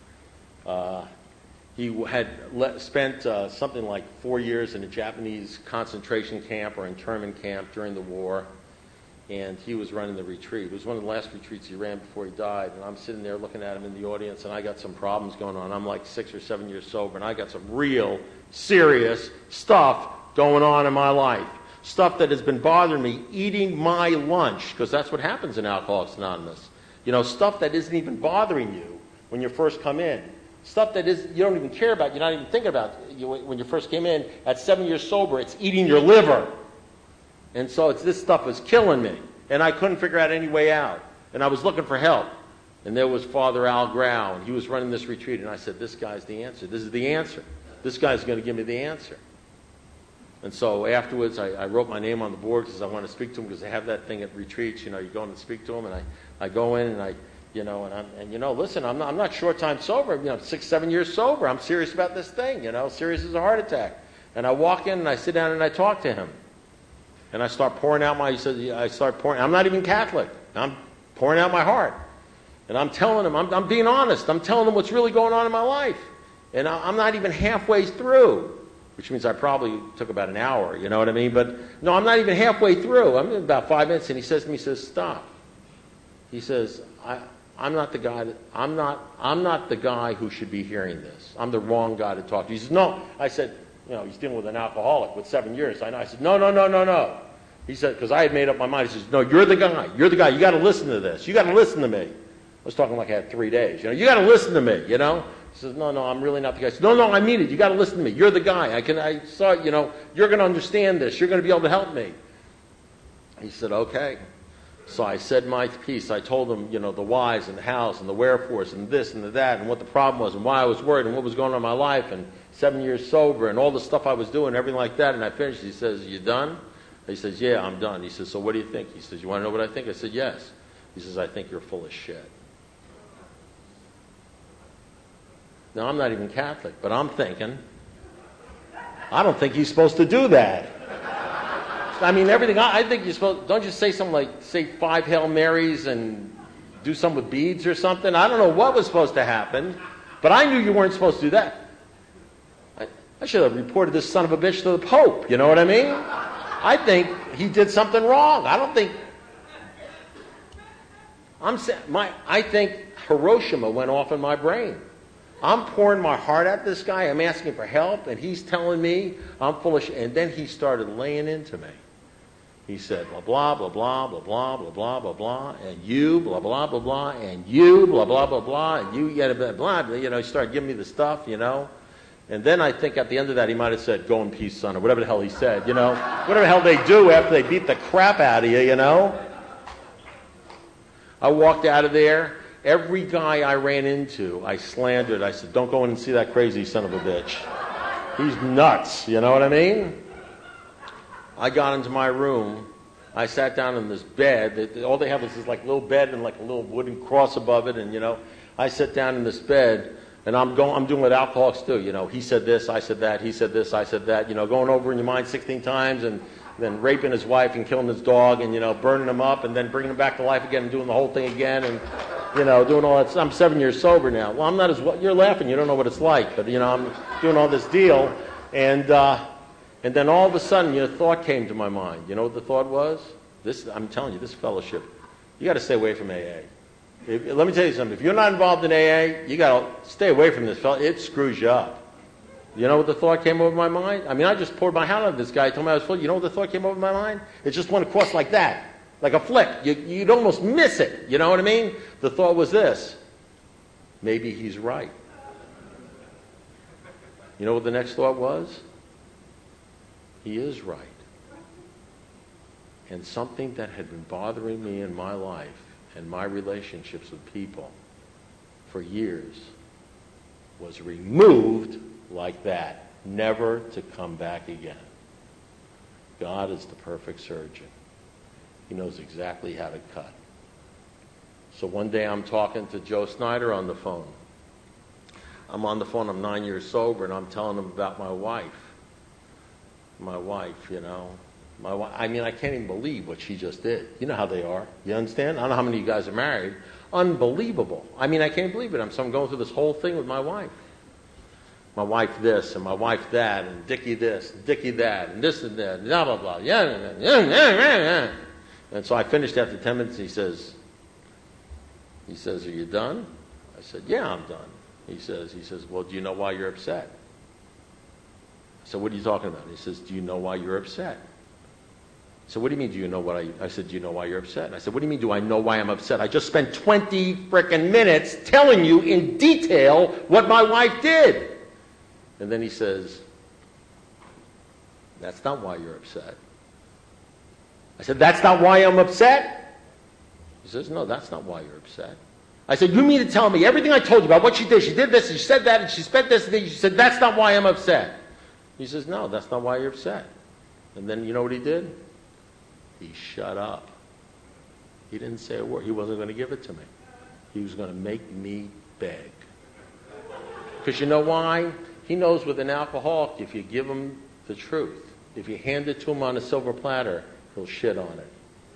Uh, he had le- spent uh, something like four years in a Japanese concentration camp or internment camp during the war, and he was running the retreat. It was one of the last retreats he ran before he died, and I'm sitting there looking at him in the audience, and I got some problems going on. I'm like six or seven years sober, and I got some real, serious stuff going on in my life. Stuff that has been bothering me, eating my lunch, because that's what happens in Alcoholics Anonymous. You know, stuff that isn't even bothering you when you first come in. Stuff that is you don't even care about, you're not even thinking about you, when you first came in. At seven years sober, it's eating your liver. And so it's, this stuff was killing me. And I couldn't figure out any way out. And I was looking for help. And there was Father Al Grau, and he was running this retreat. And I said, this guy's the answer. This is the answer. This guy's going to give me the answer. And so afterwards, I, I wrote my name on the board because I want to speak to him, because they have that thing at retreats. You know, you go in and speak to him, and I, I go in and I, you know, and I'm, and you know, listen, I'm not, I'm not short time sober. You know, six, seven years sober. I'm serious about this thing. You know, serious as a heart attack. And I walk in and I sit down and I talk to him, and I start pouring out my. He says, I start pouring. I'm not even Catholic. I'm pouring out my heart, and I'm telling him. I'm, I'm being honest. I'm telling him what's really going on in my life, and I, I'm not even halfway through. Which means I probably took about an hour, you know what I mean? But no, I'm not even halfway through. I'm in about five minutes, and he says to me, he says, stop. He says, I, I'm not the guy that, I'm not, I'm not the guy who should be hearing this. I'm the wrong guy to talk to. He says, no. I said, you know, he's dealing with an alcoholic with seven years. I know. I said, no, no, no, no, no. He said, because I had made up my mind. He says, no, you're the guy. You're the guy. You got to listen to this. You got to listen to me. I was talking like I had three days. You know, you got to listen to me, you know? He says, no, no, I'm really not the guy. I said, no, no, I mean it. You got to listen to me. You're the guy. I can, I saw, you know, you're going to understand this. You're going to be able to help me. He said, okay. So I said my piece. I told him, you know, the whys and the hows and the wherefores and this and the that and what the problem was and why I was worried and what was going on in my life and seven years sober and all the stuff I was doing, everything like that. And I finished. He says, you done? He says, yeah, I'm done. He says, so what do you think? He says, you want to know what I think? I said, yes. He says, I think you're full of shit. Now, I'm not even Catholic, but I'm thinking, I don't think he's supposed to do that. I mean, everything, I, I think you're supposed, don't you say something like, say five Hail Marys and do something with beads or something? I don't know what was supposed to happen, but I knew you weren't supposed to do that. I, I should have reported this son of a bitch to the Pope, you know what I mean? I think he did something wrong. I don't think, I'm my, I think Hiroshima went off in my brain. I'm pouring my heart at this guy. I'm asking for help, and he's telling me I'm full of shit. And then he started laying into me. He said, blah, blah, blah, blah, blah, blah, blah, blah, blah, blah, and you, blah, blah, blah, blah, and you, blah, blah, blah, blah, and you, yada, blah, blah, blah. You know, he started giving me the stuff, you know. And then I think at the end of that, he might have said, go in peace, son, or whatever the hell he said, you know. Whatever the hell they do after they beat the crap out of you, you know. I walked out of there. Every guy I ran into, I slandered. I said, don't go in and see that crazy son of a bitch. He's nuts, you know what I mean? I got into my room. I sat down in this bed. All they have is this like little bed and like a little wooden cross above it. And, you know, I sat down in this bed, and I'm going. I'm doing what alcoholics do. You know, he said this, I said that, he said this, I said that. You know, going over in your mind sixteen times and then raping his wife and killing his dog and, you know, burning him up and then bringing him back to life again and doing the whole thing again and, you know, doing all that. I'm seven years sober now. Well, I'm not as well. You're laughing. You don't know what it's like. But, you know, I'm doing all this deal. And uh, and then all of a sudden, you know, a thought came to my mind. You know what the thought was? This, I'm telling you, this fellowship, you got to stay away from A A. If, let me tell you something. If you're not involved in A A, you got to stay away from this fellow. It screws you up. You know what the thought came over my mind? I mean, I just poured my heart on this guy. He told me I was full. You know what the thought came over my mind? It just went across like that. Like a flick. You, you'd almost miss it. You know what I mean? The thought was this. Maybe he's right. You know what the next thought was? He is right. And something that had been bothering me in my life and my relationships with people for years was removed like that, never to come back again. God is the perfect surgeon. He knows exactly how to cut. So one day I'm talking to Joe Snyder on the phone. I'm on the phone, I'm nine years sober, and I'm telling him about my wife. My wife, you know. My wife, I mean, I can't even believe what she just did. You know how they are. You understand? I don't know how many of you guys are married. Unbelievable. I mean, I can't believe it. I'm, so I'm going through this whole thing with my wife. My wife this, and my wife that, and Dickie this, and Dickie that, and this and that, and blah, blah, blah. Yeah, yeah, yeah, yeah, yeah. And so I finished after ten minutes. He says, he says, are you done? I said, yeah, I'm done. He says, he says, well, do you know why you're upset? I said, what are you talking about? He says, do you know why you're upset? I said, what do you mean, do you know what I... I said, do you know why you're upset? And I said, what do you mean, do I know why I'm upset? I just spent twenty frickin' minutes telling you in detail what my wife did. And then he says, that's not why you're upset. I said, that's not why I'm upset? He says, no, that's not why you're upset. I said, you mean to tell me everything I told you about what she did, she did this, and she said that, and she spent this, and she said, that's not why I'm upset. He says, no, that's not why you're upset. And then you know what he did? He shut up. He didn't say a word. He wasn't going to give it to me. He was going to make me beg. Because you know why? He knows with an alcoholic, if you give him the truth, if you hand it to him on a silver platter, he'll shit on it.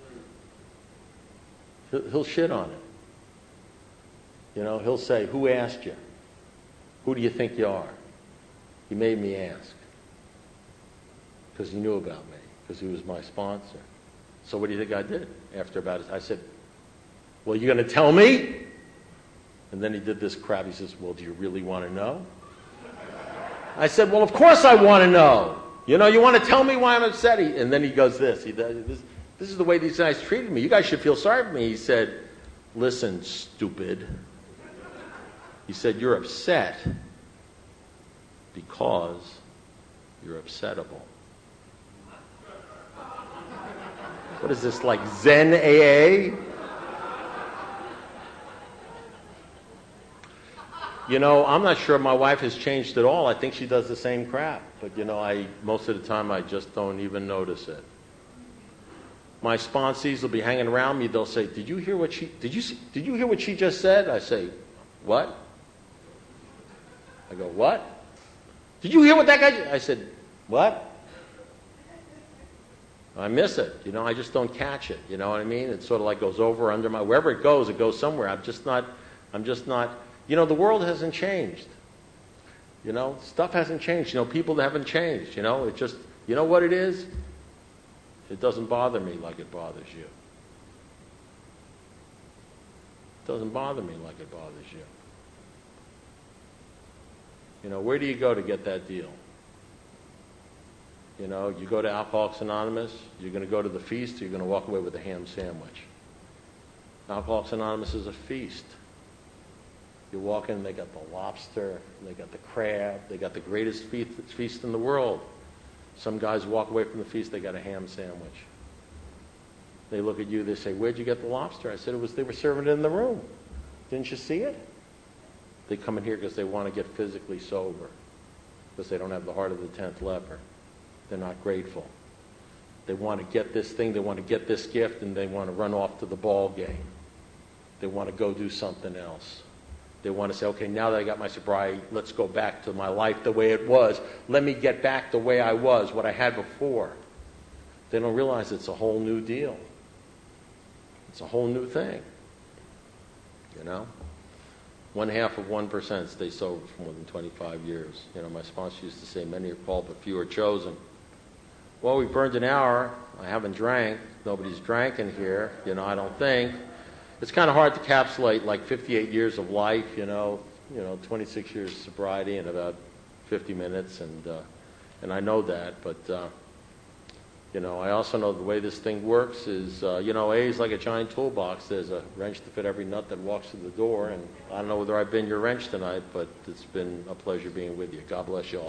He'll, he'll shit on it. You know, he'll say, who asked you? Who do you think you are? He made me ask. Because he knew about me. Because he was my sponsor. So what do you think I did after about it? I said, well, you going to tell me? And then he did this crap. He says, well, do you really want to know? I said, well, of course I want to know. You know, you want to tell me why I'm upset? He, and then he goes this. He does, this. This is the way these guys treated me. You guys should feel sorry for me. He said, listen, stupid. He said, you're upset because you're upsettable. What is this, like Zen A A? You know, I'm not sure my wife has changed at all. I think she does the same crap. But, you know, I most of the time I just don't even notice it. My sponsees will be hanging around me. They'll say, did you hear what she, did you see, did you hear what she just said? I say, what? I go, what? Did you hear what that guy, I said, what? I miss it. You know, I just don't catch it. You know what I mean? It sort of like goes over under my, wherever it goes, it goes somewhere. I'm just not, I'm just not, you know, the world hasn't changed. You know, stuff hasn't changed. You know, people haven't changed. You know, it just, you know what it is? It doesn't bother me like it bothers you. It doesn't bother me like it bothers you. You know, where do you go to get that deal? You know, you go to Alcoholics Anonymous, you're going to go to the feast, or you're going to walk away with a ham sandwich. Alcoholics Anonymous is a feast. You walk in, they got the lobster, they got the crab, they got the greatest feast, feast in the world. Some guys walk away from the feast, they got a ham sandwich. They look at you, they say, where'd you get the lobster? I said, it was, they were serving it in the room. Didn't you see it? They come in here because they want to get physically sober, because they don't have the heart of the tenth leper. They're not grateful. They want to get this thing, they want to get this gift, and they want to run off to the ball game. They want to go do something else. They want to say, okay, now that I got my sobriety, let's go back to my life the way it was. Let me get back the way I was, what I had before. They don't realize it's a whole new deal. It's a whole new thing. You know? One half of one percent stay sober for more than twenty-five years. You know, my sponsor used to say, many are called, but few are chosen. Well, we burned an hour. I haven't drank. Nobody's drank in here, you know, I don't think. It's kind of hard to encapsulate like fifty-eight years of life, you know, you know, twenty-six years of sobriety in about fifty minutes, and uh, and I know that, but uh, you know, I also know the way this thing works is, uh, you know, A is like a giant toolbox. There's a wrench to fit every nut that walks through the door, and I don't know whether I've been your wrench tonight, but it's been a pleasure being with you. God bless you all.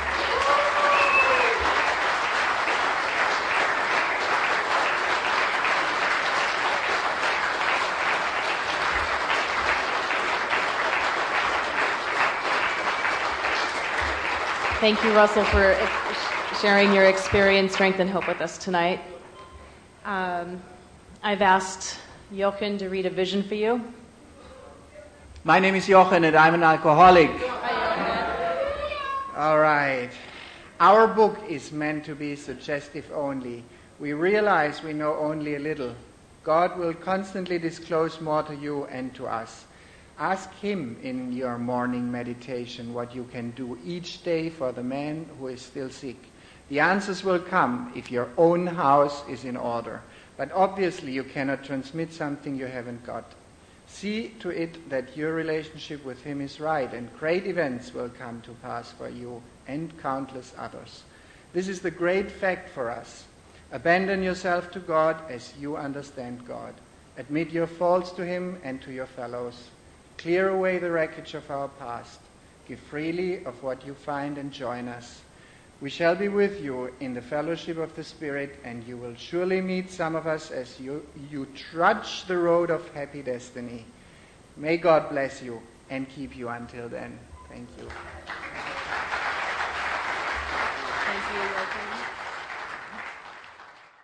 Thank you, Russell, for sharing your experience, strength, and hope with us tonight. Um, I've asked Jochen to read a vision for you. My name is Jochen, and I'm an alcoholic. I All right. Our book is meant to be suggestive only. We realize we know only a little. God will constantly disclose more to you and to us. Ask him in your morning meditation what you can do each day for the man who is still sick. The answers will come if your own house is in order. But obviously you cannot transmit something you haven't got. See to it that your relationship with him is right, and great events will come to pass for you and countless others. This is the great fact for us. Abandon yourself to God as you understand God. Admit your faults to him and to your fellows. Clear away the wreckage of our past. Give freely of what you find and join us. We shall be with you in the fellowship of the Spirit, and you will surely meet some of us as you, you trudge the road of happy destiny. May God bless you and keep you until then. Thank you. Thank you, Joachim.